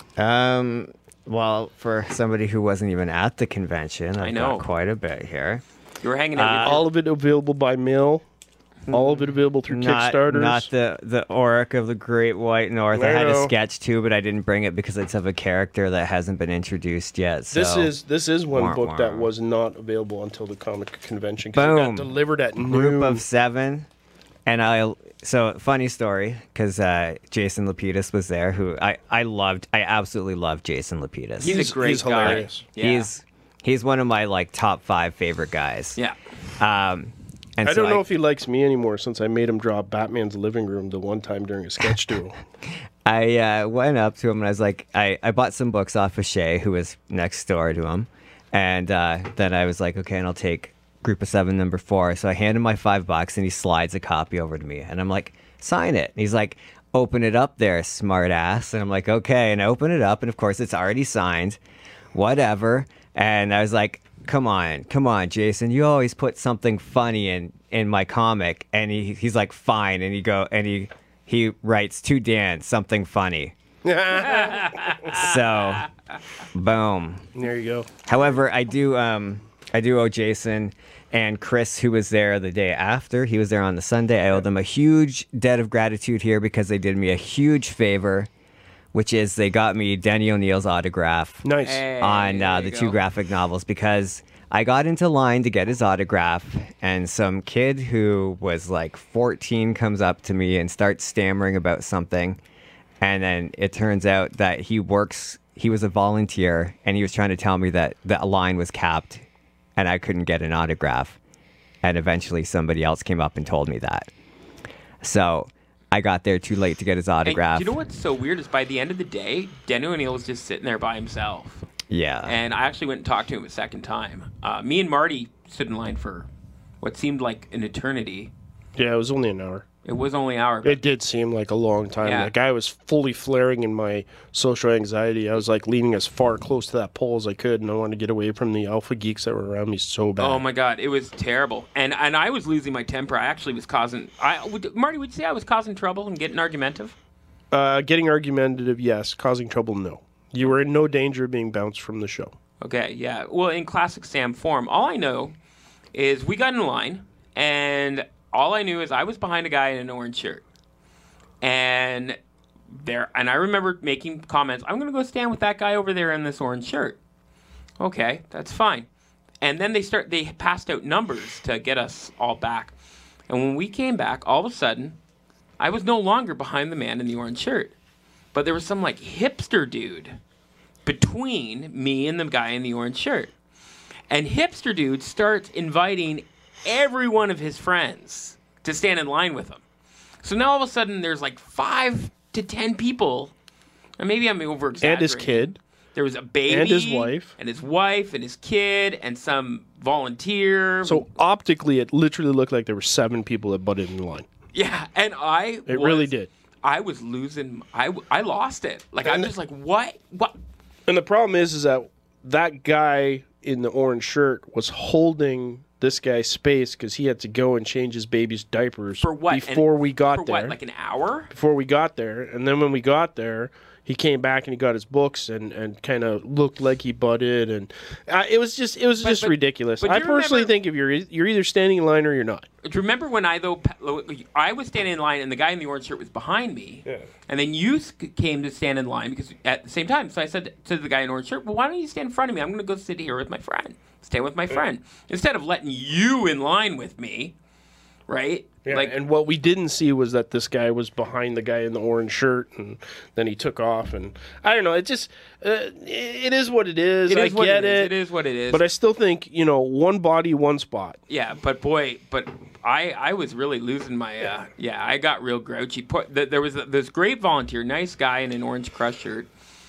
Well, for somebody who wasn't even at the convention, I've got quite a bit here. You were hanging out. All of it available by mail. All of it available through Kickstarters. Not the Auric of the Great White North. I had a sketch too, but I didn't bring it because it's of a character that hasn't been introduced yet. So. This is one book that was not available until the comic convention. Boom. It got delivered at noon. Group of 7, and So funny story, because Jason Lapidus was there, who I absolutely love Jason Lapidus. He's a great guy. Hilarious. Yeah. He's one of my top 5 favorite guys. Yeah. And I don't know if he likes me anymore since I made him draw Batman's living room the one time during a sketch duel. I went up to him and I was like, I bought some books off of Shay, who was next door to him. And then I was like, okay, and I'll take Group of 7 number 4. So I hand him my $5 and he slides a copy over to me. And I'm like, sign it. And he's like, open it up there, smart ass. And I'm like, okay. And I open it up and of course it's already signed. Whatever. And I was like, come on, Jason, you always put something funny in my comic. And he's like, fine. And he writes to Dan something funny. So, boom. There you go. However, I do owe Jason and Chris, who was there the day after. He was there on the Sunday. I owe them a huge debt of gratitude here because they did me a huge favor, which is they got me Denny O'Neil's autograph. Nice. On the 2 graphic novels, because I got into line to get his autograph, and some kid who was like 14 comes up to me and starts stammering about something. And then it turns out that he was a volunteer, and he was trying to tell me that the line was capped and I couldn't get an autograph. And eventually somebody else came up and told me that. So I got there too late to get his autograph. And you know what's so weird is by the end of the day, Denny O'Neil was just sitting there by himself. Yeah. And I actually went and talked to him a second time. Me and Marty stood in line for what seemed like an eternity. Yeah, it was only an hour. It was only an hour. It did seem like a long time. Yeah. Like I was fully flaring in my social anxiety. I was like leaning as far close to that pole as I could, and I wanted to get away from the alpha geeks that were around me so bad. Oh my God, it was terrible, and I was losing my temper. I actually was causing. Marty, would you say I was causing trouble and getting argumentative? Getting argumentative, yes. Causing trouble, no. You were in no danger of being bounced from the show. Okay, yeah. Well, in classic Sam form, all I know is we got in line, and all I knew is I was behind a guy in an orange shirt. And I remember making comments, I'm going to go stand with that guy over there in this orange shirt. Okay, that's fine. And then they passed out numbers to get us all back. And when we came back, all of a sudden, I was no longer behind the man in the orange shirt. But there was some like hipster dude between me and the guy in the orange shirt. And hipster dude starts inviting every one of his friends to stand in line with him. So now all of a sudden there's like 5 to 10 people, and maybe I'm over-exaggerating. And his kid. There was a baby. And his wife. And his wife and his kid and some volunteer. So optically, it literally looked like there were 7 people that butted in line. Yeah, and It really did. I was losing. I lost it. Like, I'm just like, what? What? And the problem is that guy in the orange shirt was holding this guy's space because he had to go and change his baby's diapers For what? before we got For there. what, like an hour? Before we got there. And then when we got there, he came back and he got his books and kind of looked like he butted. And it was just ridiculous. but I do you personally remember- think if you're either standing in line or you're not. Do you remember when I was standing in line and the guy in the orange shirt was behind me? Yeah. And then you came to stand in line because at the same time. So I said to the guy in the orange shirt, well, why don't you stand in front of me? I'm going to go sit here with my friend. Stand with my friend. Instead of letting you in line with me, right? Yeah, and what we didn't see was that this guy was behind the guy in the orange shirt, and then he took off. And I don't know. It just it is what it is. I get it. It is what it is. But I still think one body, one spot. Yeah, but I was really losing my. I got real grouchy. There was this great volunteer, nice guy in an orange crush shirt.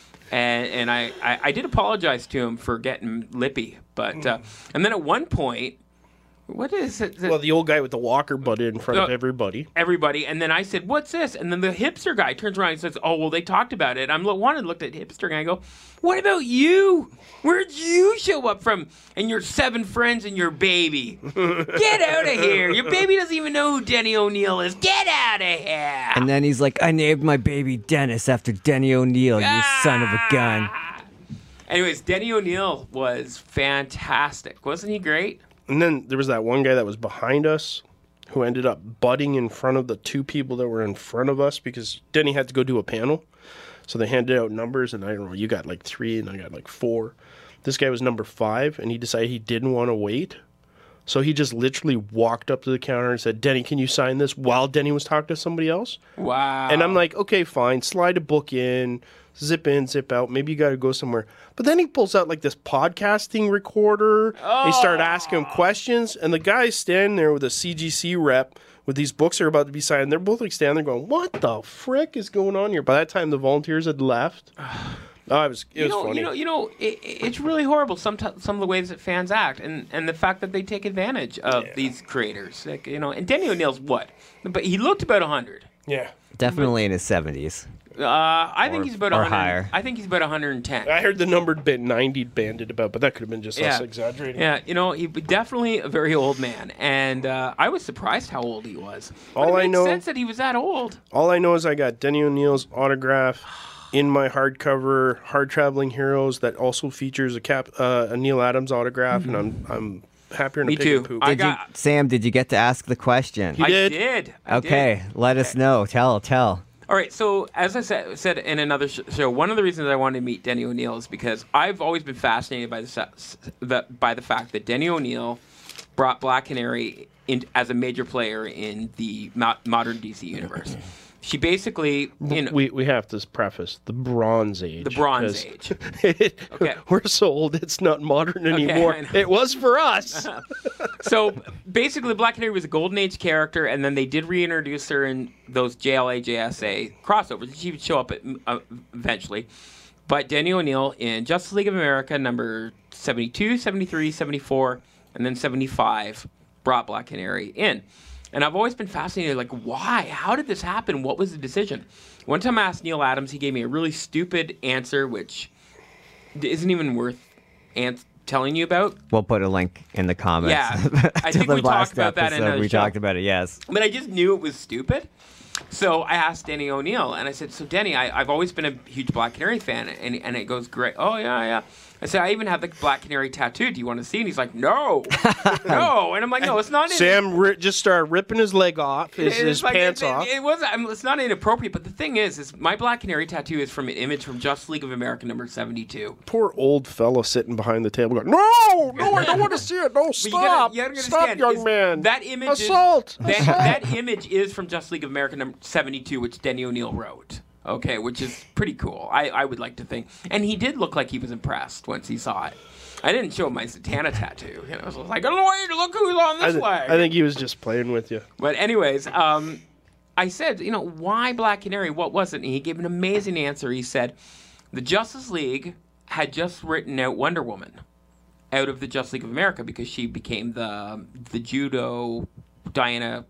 And I did apologize to him for getting lippy, but and then at one point, what is it? Well, the old guy with the walker butted in front of everybody. Everybody, and then I said, "What's this?" And then the hipster guy turns around and says, "Oh, well, they talked about it." I'm looked at hipster guy and I go, "What about you? Where'd you show up from? And your 7 friends and your baby? Get out of here! Your baby doesn't even know who Denny O'Neil is. Get out of here!" And then he's like, I named my baby Dennis after Denny O'Neil, you son of a gun. Anyways, Denny O'Neil was fantastic. Wasn't he great? And then there was that one guy that was behind us who ended up butting in front of the 2 people that were in front of us because Denny had to go do a panel. So they handed out numbers, and I don't know, you got like 3 and I got like 4. This guy was number 5, and he decided he didn't want to wait. So he just literally walked up to the counter and said, "Denny, can you sign this?" while Denny was talking to somebody else. Wow. And I'm like, okay, fine, slide a book in, zip out. Maybe you got to go somewhere. But then he pulls out like this podcasting recorder. They start asking him questions. And the guy's standing there with a CGC rep with these books that are about to be signed. They're both like standing there going, what the frick is going on here? By that time, the volunteers had left. It was funny. It's really horrible. Some of the ways that fans act, and the fact that they take advantage of these creators. Like, and Denny O'Neil's what? But he looked about 100. Yeah. Definitely in his 70s. I think he's about or 100. higher. I think he's about 110. I heard the number bit 90 banded about, but that could have been just us exaggerating. Yeah, he definitely a very old man, and I was surprised how old he was. All it I know, makes sense that he was that old. All I know is I got Denny O'Neil's autograph in my hardcover Hard Traveling Heroes that also features a Neil Adams autograph, and I'm happier than Me a pig too. in poop. Sam, did you get to ask the question? He did. I did. Okay, let us know. Tell. All right, so as I said in another show, one of the reasons I wanted to meet Denny O'Neil is because I've always been fascinated by the fact that Denny O'Neil brought Black Canary in as a major player in the modern DC universe. She basically, we have to preface the Bronze Age. The Bronze Age. Okay. We're so old, it's not modern anymore. It was for us. So basically, Black Canary was a Golden Age character, and then they did reintroduce her in those JLA, JSA crossovers. She would show up eventually. But Danny O'Neill in Justice League of America number 72, 73, 74, and then 75 brought Black Canary in. And I've always been fascinated, like, why? How did this happen? What was the decision? One time I asked Neil Adams, he gave me a really stupid answer, which isn't even worth telling you about. We'll put a link in the comments. Yeah, I think we talked about that in a We show. talked about it, yes. But I just knew it was stupid. So I asked Danny O'Neill, and I said, so Danny, I've always been a huge Black Canary fan. And it goes, great. Oh, yeah. I said, I even have the Black Canary tattoo. Do you want to see? And he's like, no. No. And I'm like, no, it's not. Sam just started ripping his leg off, his pants off. It's not inappropriate, but the thing is my Black Canary tattoo is from an image from Justice League of America number 72. Poor old fellow sitting behind the table going, no, I don't want to see it. No, stop. You gotta Stop, understand, young man. That image Assault. That image is from Justice League of America number 72, which Denny O'Neill wrote. Okay, which is pretty cool. I would like to think. And he did look like he was impressed once he saw it. I didn't show him my Zatanna tattoo. I was like, oh, wait, look who's on this leg. I think he was just playing with you. But anyways, I said, why Black Canary? What was it? And he gave an amazing answer. He said, the Justice League had just written out Wonder Woman out of the Justice League of America because she became the judo Diana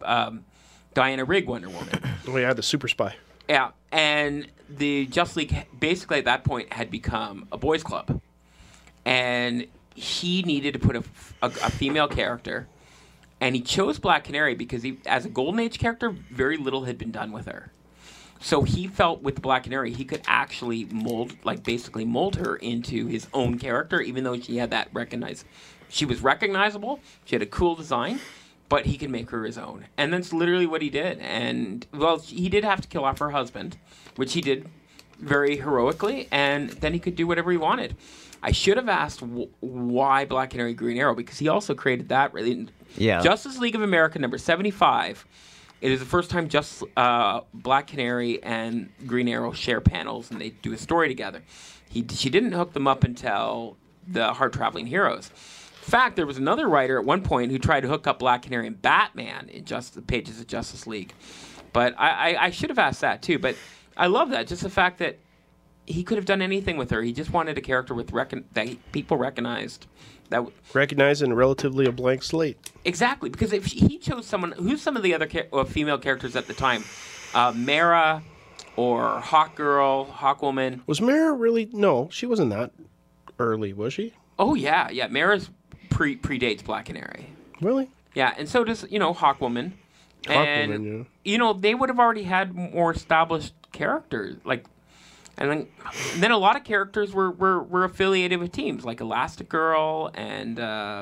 Rigg Wonder Woman. Oh, yeah, the super spy. Yeah, and the Justice League basically at that point had become a boys' club. And he needed to put a female character. And he chose Black Canary because as a Golden Age character, very little had been done with her. So he felt with Black Canary, he could actually basically mold her into his own character, even though she had that she was recognizable, she had a cool design, but he could make her his own. And that's literally what he did. And, well, he did have to kill off her husband, which he did very heroically, and then he could do whatever he wanted. I should have asked why Black Canary Green Arrow, because he also created that. Really. Yeah. Justice League of America number 75. It is the first time Black Canary and Green Arrow share panels, and they do a story together. She didn't hook them up until the Hard Traveling Heroes. In fact, there was another writer at one point who tried to hook up Black Canary and Batman in just the pages of Justice League. But I should have asked that too. But I love that, just the fact that he could have done anything with her. He just wanted a character that people recognized. Recognizing relatively a blank slate. Exactly, because if he chose someone, who's some of the other female characters at the time? Mara or Hawkgirl, Hawkwoman. Was Mara really? No, she wasn't that early, was she? Oh, yeah. Mara's predates Black Canary. Really? Yeah, and so does, Hawkwoman. And, yeah. They would have already had more established characters. And then a lot of characters were affiliated with teams, like Elastigirl and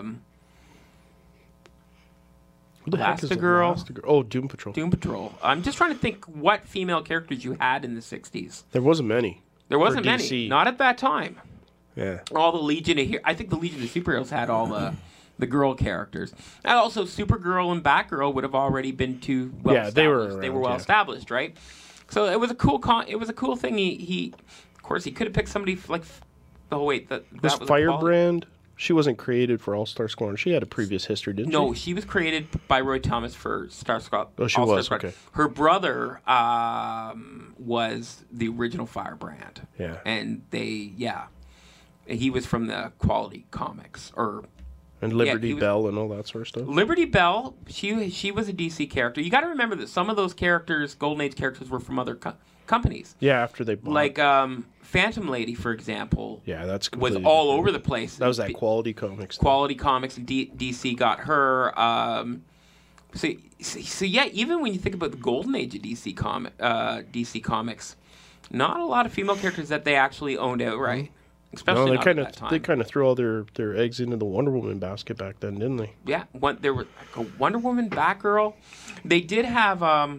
Elastigirl. Oh, Doom Patrol. Doom Patrol. I'm just trying to think what female characters you had in the 60s. There wasn't many. There wasn't many. Not at that time. Yeah. All the Legion of I think the Legion of Superheroes had all the girl characters. And also, Supergirl and Batgirl would have already been too well established. They were well established, right? So it was a cool thing. He of course he could have picked somebody like that was Firebrand. She wasn't created for All-Star Squadron. She had a previous history, didn't she? No, she was created by Roy Thomas for Star Squadron. Oh, she was. Okay. Her brother was the original Firebrand. Yeah. And he was from the Quality Comics and Liberty Bell and all that sort of stuff. Liberty Bell, she was a DC character. You got to remember that some of those characters, Golden Age characters, were from other companies. Yeah, after they bought. Like Phantom Lady, for example. Yeah, that's was all over the place. That was that Quality Comics. Quality Comics, and DC got her. So yeah, even when you think about the Golden Age of DC Comics, not a lot of female characters that they actually owned outright. Especially not at that time. They kind of threw all their eggs into the Wonder Woman basket back then, didn't they? Yeah, there were a Wonder Woman, Batgirl. They did have, not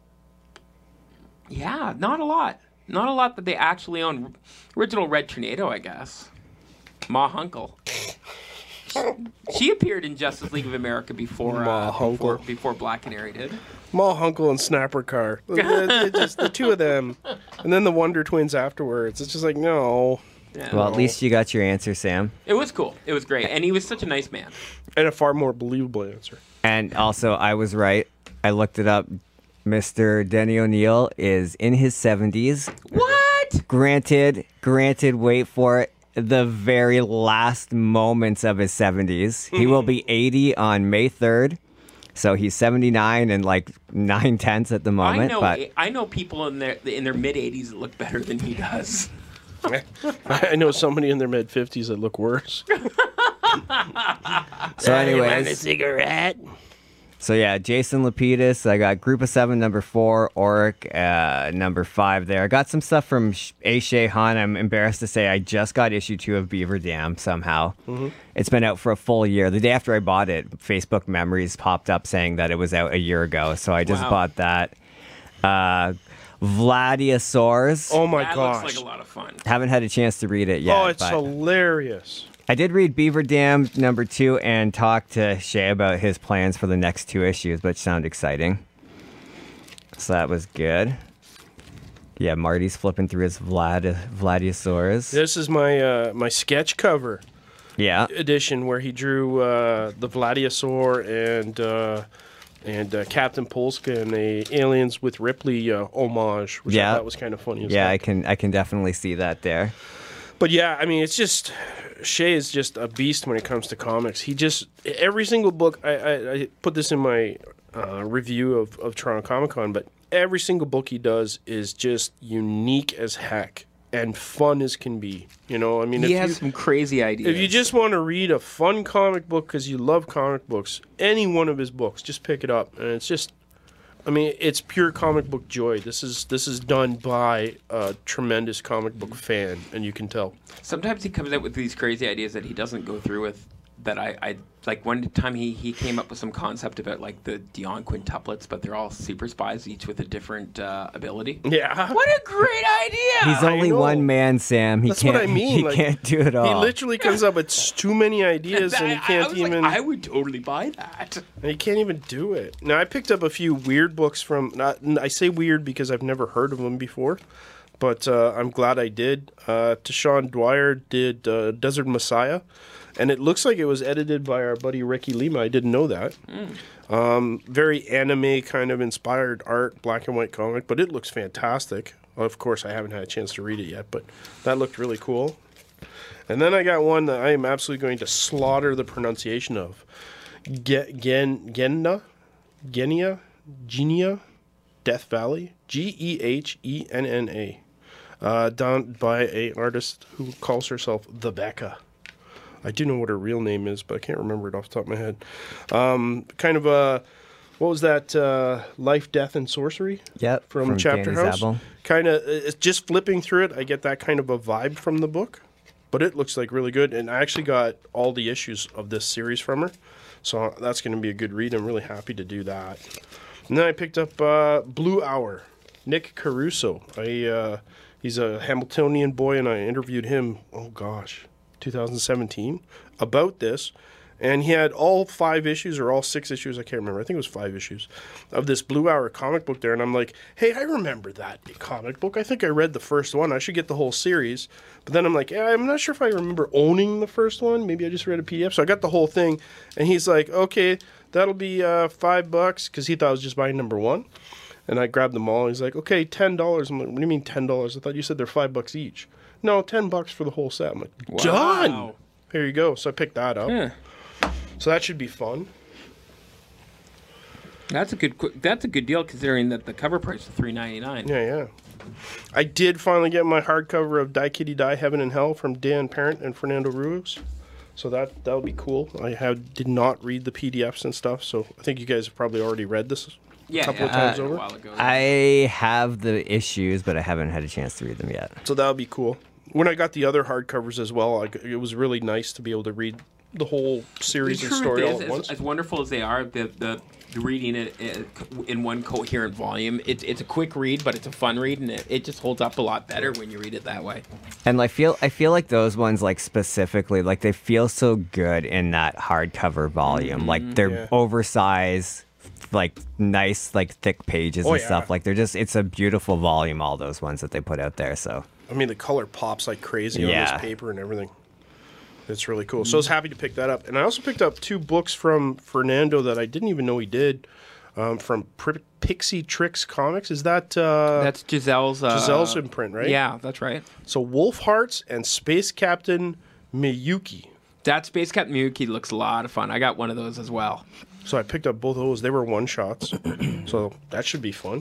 a lot. Not a lot that they actually owned. Original Red Tornado, I guess. Ma Hunkel. She appeared in Justice League of America before Black Canary did. Ma Hunkel and Snapper Car. Just the two of them. And then the Wonder Twins afterwards. It's just like, no. Yeah. Well, at least you got your answer, Sam. It was cool. It was great. And he was such a nice man. And a far more believable answer. And also, I was right. I looked it up. Mr. Denny O'Neill is in his 70s. What? Granted, wait for it, the very last moments of his 70s. He will be 80 on May 3rd. So he's 79 and like 9/10 at the moment. I know people in their mid 80s that look better than he does. I know somebody in their mid 50s that look worse. So anyways, a cigarette? so yeah, Jason Lapidus. I got Group of 7, number 4, Oric, number 5 there. I got some stuff from A. Shea Han. I'm embarrassed to say I just got issue 2 of Beaver Dam somehow. It's been out for a full year. The day after I bought it, Facebook memories popped up saying that it was out a year ago. So I just bought that. Vladiosaurs. Oh my that gosh. looks like a lot of fun. Haven't had a chance to read it yet. Oh, it's but hilarious. I did read Beaver Dam number 2 and talk to Shay about his plans for the next 2 issues, which sound exciting. So that was good. Yeah, Marty's flipping through his Vladiosaurs. This is my my sketch cover Yeah. edition where he drew the Vladiosaur and Captain Polska and a Aliens with Ripley homage, which I thought was kind of funny as Yeah, heck. I can definitely see that there. But yeah, I mean, it's just Shay is just a beast when it comes to comics. He just every single book. I put this in my review of Toronto Comic Con, but every single book he does is just unique as heck and fun as can be. You know, I mean, He has some crazy ideas. if you just want to read a fun comic book because you love comic books, any one of his books, just pick it up, and it's just. I mean, it's pure comic book joy. This is done by a tremendous comic book fan, and you can tell. Sometimes he comes out with these crazy ideas that he doesn't go through with. That I like one time he came up with some concept about like the Dion quintuplets, but they're all super spies, each with a different ability. Yeah. What a great idea! He's only know. one man, Sam. He That's can't. what I mean. He like, can't do it all. He literally comes up with too many ideas, and he I can't was even. like, I would totally buy that. And he can't even do it. Now I picked up a few weird books from. I say weird because I've never heard of them before, but I'm glad I did. Tashawn Dwyer did Desert Messiah, and it looks like it was edited by our buddy Ricky Lima. I didn't know that. Very anime kind of inspired art, black and white comic, but it looks fantastic. Of course, I haven't had a chance to read it yet, but that looked really cool. And then I got one that I am absolutely going to slaughter the pronunciation of. Genia, Death Valley, Gehenna, done by an artist who calls herself The Becca. I do know what her real name is, but I can't remember it off the top of my head. Kind of a, what was that? Life, Death, and Sorcery? Yep, From from Chapter Danny House. Zabel. Kind of, it's just flipping through it, I get that kind of a vibe from the book. But it looks like really good, and I actually got all the issues of this series from her. So that's going to be a good read. I'm really happy to do that. And then I picked up Blue Hour, Nick Caruso. He's a Hamiltonian boy, and I interviewed him, 2017, about this. And he had all 5 issues or all 6 issues, I can't remember. I think it was 5 issues of this Blue Hour comic book there. And I'm like, hey, I remember that comic book. I think I read the first one. I should get the whole series. But then I'm like, yeah, I'm not sure if I remember owning the first one. Maybe I just read a PDF. So I got the whole thing. And he's like, okay, that'll be $5 because he thought I was just buying number 1. And I grabbed them all. He's like, okay, $10. I'm like, what do you mean $10? I thought you said they're $5 each. No, $10 for the whole set. I'm like, done. Here you go. So I picked that up. Yeah. So that should be fun. That's a good deal considering that the cover price is $3.99. Yeah. I did finally get my hardcover of Die Kitty Die Heaven and Hell from Dan Parent and Fernando Ruiz. So that'll be cool. I did not read the PDFs and stuff, so I think you guys have probably already read this a couple of times over. A while ago. I have the issues, but I haven't had a chance to read them yet. So that'll be cool. When I got the other hardcovers as well, it was really nice to be able to read the whole series and story all at once. As wonderful as they are, the reading it in one coherent volume, it's a quick read, but it's a fun read, and it just holds up a lot better when you read it that way. And I feel like those ones, like specifically, like they feel so good in that hardcover volume. Like they're oversized, like nice, like thick pages and stuff. Like it's a beautiful volume. All those ones that they put out there. So I mean, the color pops like crazy on this paper and everything. It's really cool. So I was happy to pick that up. And I also picked up 2 books from Fernando that I didn't even know he did. from Pixie Tricks Comics. Is that That's Giselle's imprint, right? Yeah, that's right. So Wolf Hearts and Space Captain Miyuki. That Space Captain Miyuki looks a lot of fun. I got one of those as well. So I picked up both of those. They were one-shots. So that should be fun.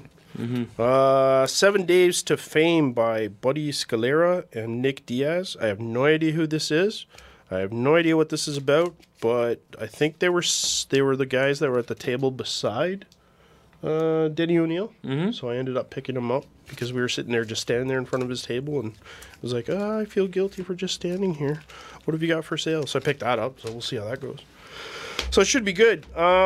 7 Days to Fame by Buddy Scalera and Nick Diaz. I have no idea who this is. I have no idea what this is about, but I think they were the guys that were at the table beside Denny O'Neil. So I ended up picking them up because we were sitting there just standing there in front of his table, and I was like, I feel guilty for just standing here. What have you got for sale? So I picked that up, so we'll see how that goes. So it should be good.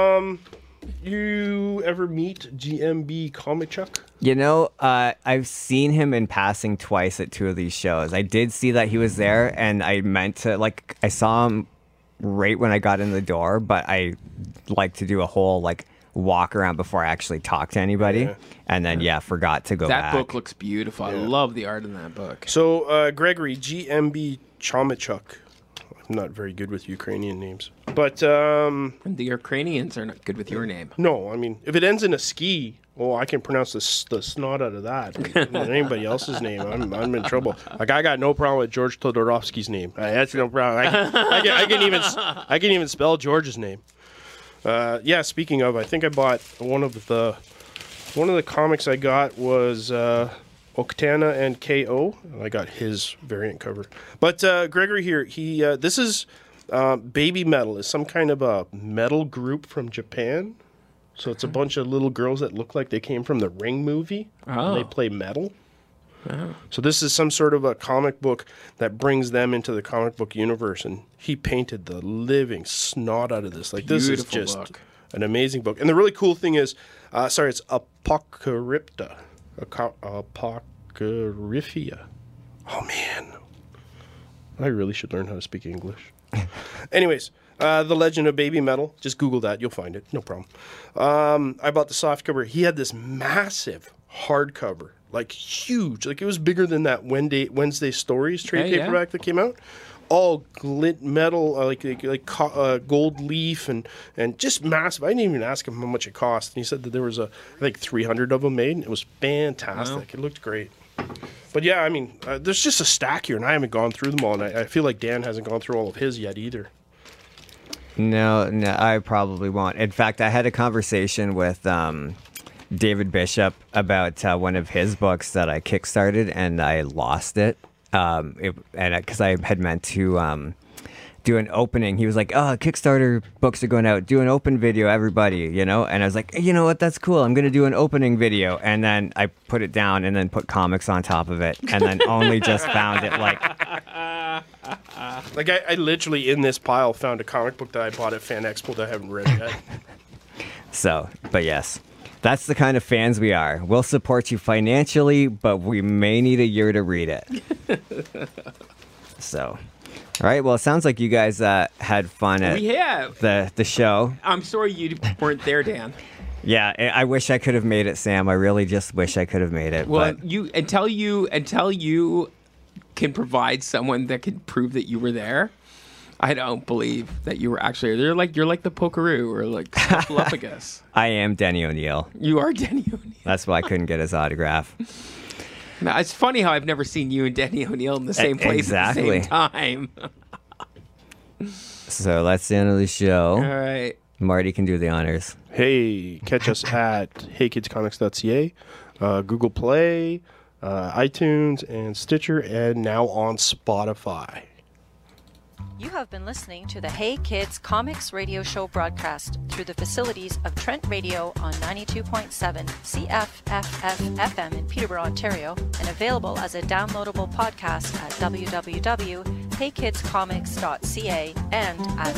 You ever meet GMB Comic-Chuck? You know, I've seen him in passing twice at 2 of these shows. I did see that he was there, and I meant to, like, I saw him right when I got in the door, but I like to do a whole, like, walk around before I actually talk to anybody. Yeah. And then, forgot to go back. That book looks beautiful. I love the art in that book. So, Gregory, GMB Comic-Chuck. I'm not very good with Ukrainian names. But, And the Ukrainians are not good with your name. no, I mean, if it ends in a ski, I can pronounce the snot out of that. Anybody else's name, I'm in trouble. Like, I got no problem with George Todorovsky's name. That's no problem. I can even spell George's name. Speaking of, I think I bought one of the comics I got was Octana and KO. I got his variant cover. But Gregory here, this is Baby Metal, is some kind of a metal group from Japan. So it's a bunch of little girls that look like they came from the Ring movie. Oh. They play metal. Oh. So this is some sort of a comic book that brings them into the comic book universe, and he painted the living snot out of this. Like, this is just book. An amazing book. And the really cool thing is, it's Apocalypta. Apocryphia. Oh, man. I really should learn how to speak English. Anyways, The Legend of Baby Metal. Just Google that. You'll find it. No problem. I bought the softcover. He had this massive hardcover. Like, huge. Like, it was bigger than that Wednesday Stories trade paperback that came out. All glint metal, gold leaf, and just massive. I didn't even ask him how much it cost. And he said that there was, I think, 300 of them made. And it was fantastic. Wow. It looked great. But, yeah, I mean, there's just a stack here, and I haven't gone through them all. And I feel like Dan hasn't gone through all of his yet either. No, I probably won't. In fact, I had a conversation with David Bishop about one of his books that I kickstarted, and I lost it. Because I had meant to do an opening. He was like, Kickstarter books are going out. Do an open video, everybody, And I was like, you know what? That's cool. I'm going to do an opening video. And then I put it down and then put comics on top of it. And then only just found it Like, I literally, in this pile, found a comic book that I bought at Fan Expo that I haven't read yet. So, but yes. That's the kind of fans we are. We'll support you financially, but we may need a year to read it. So, all right. Well, it sounds like you guys had fun at the show. I'm sorry you weren't there, Dan. Yeah, I wish I could have made it, Sam. I really just wish I could have made it. Well, but until you can provide someone that can prove that you were there, I don't believe that you were actually there. You're like the Pokeroo or like Snuffleupagus. I am Denny O'Neil. You are Denny O'Neil. That's why I couldn't get his autograph. Now, it's funny how I've never seen you and Denny O'Neil in the same place at the same time. So that's the end of the show. All right. Marty can do the honors. Hey, catch us at heykidscomics.ca, Google Play, iTunes, and Stitcher, and now on Spotify. You have been listening to the Hey Kids Comics Radio Show broadcast through the facilities of Trent Radio on 92.7 CFFF-FM in Peterborough, Ontario, and available as a downloadable podcast at www.heykidscomics.ca and at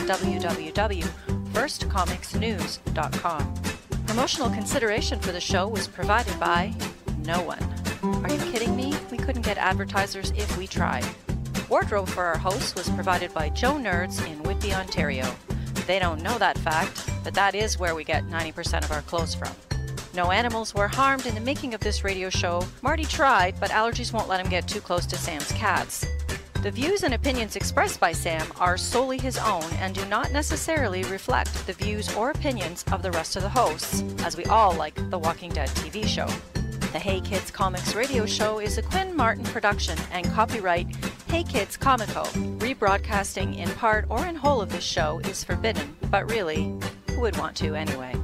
www.firstcomicsnews.com. Promotional consideration for the show was provided by no one. Are you kidding me? We couldn't get advertisers if we tried. Wardrobe for our hosts was provided by Joe Nerds in Whitby, Ontario. They don't know that fact, but that is where we get 90% of our clothes from. No animals were harmed in the making of this radio show. Marty tried, but allergies won't let him get too close to Sam's cats. The views and opinions expressed by Sam are solely his own and do not necessarily reflect the views or opinions of the rest of the hosts, as we all like The Walking Dead TV show. The Hey Kids Comics radio show is a Quinn Martin production and copyright Hey Kids Comico. Rebroadcasting in part or in whole of this show is forbidden, but really, who would want to anyway?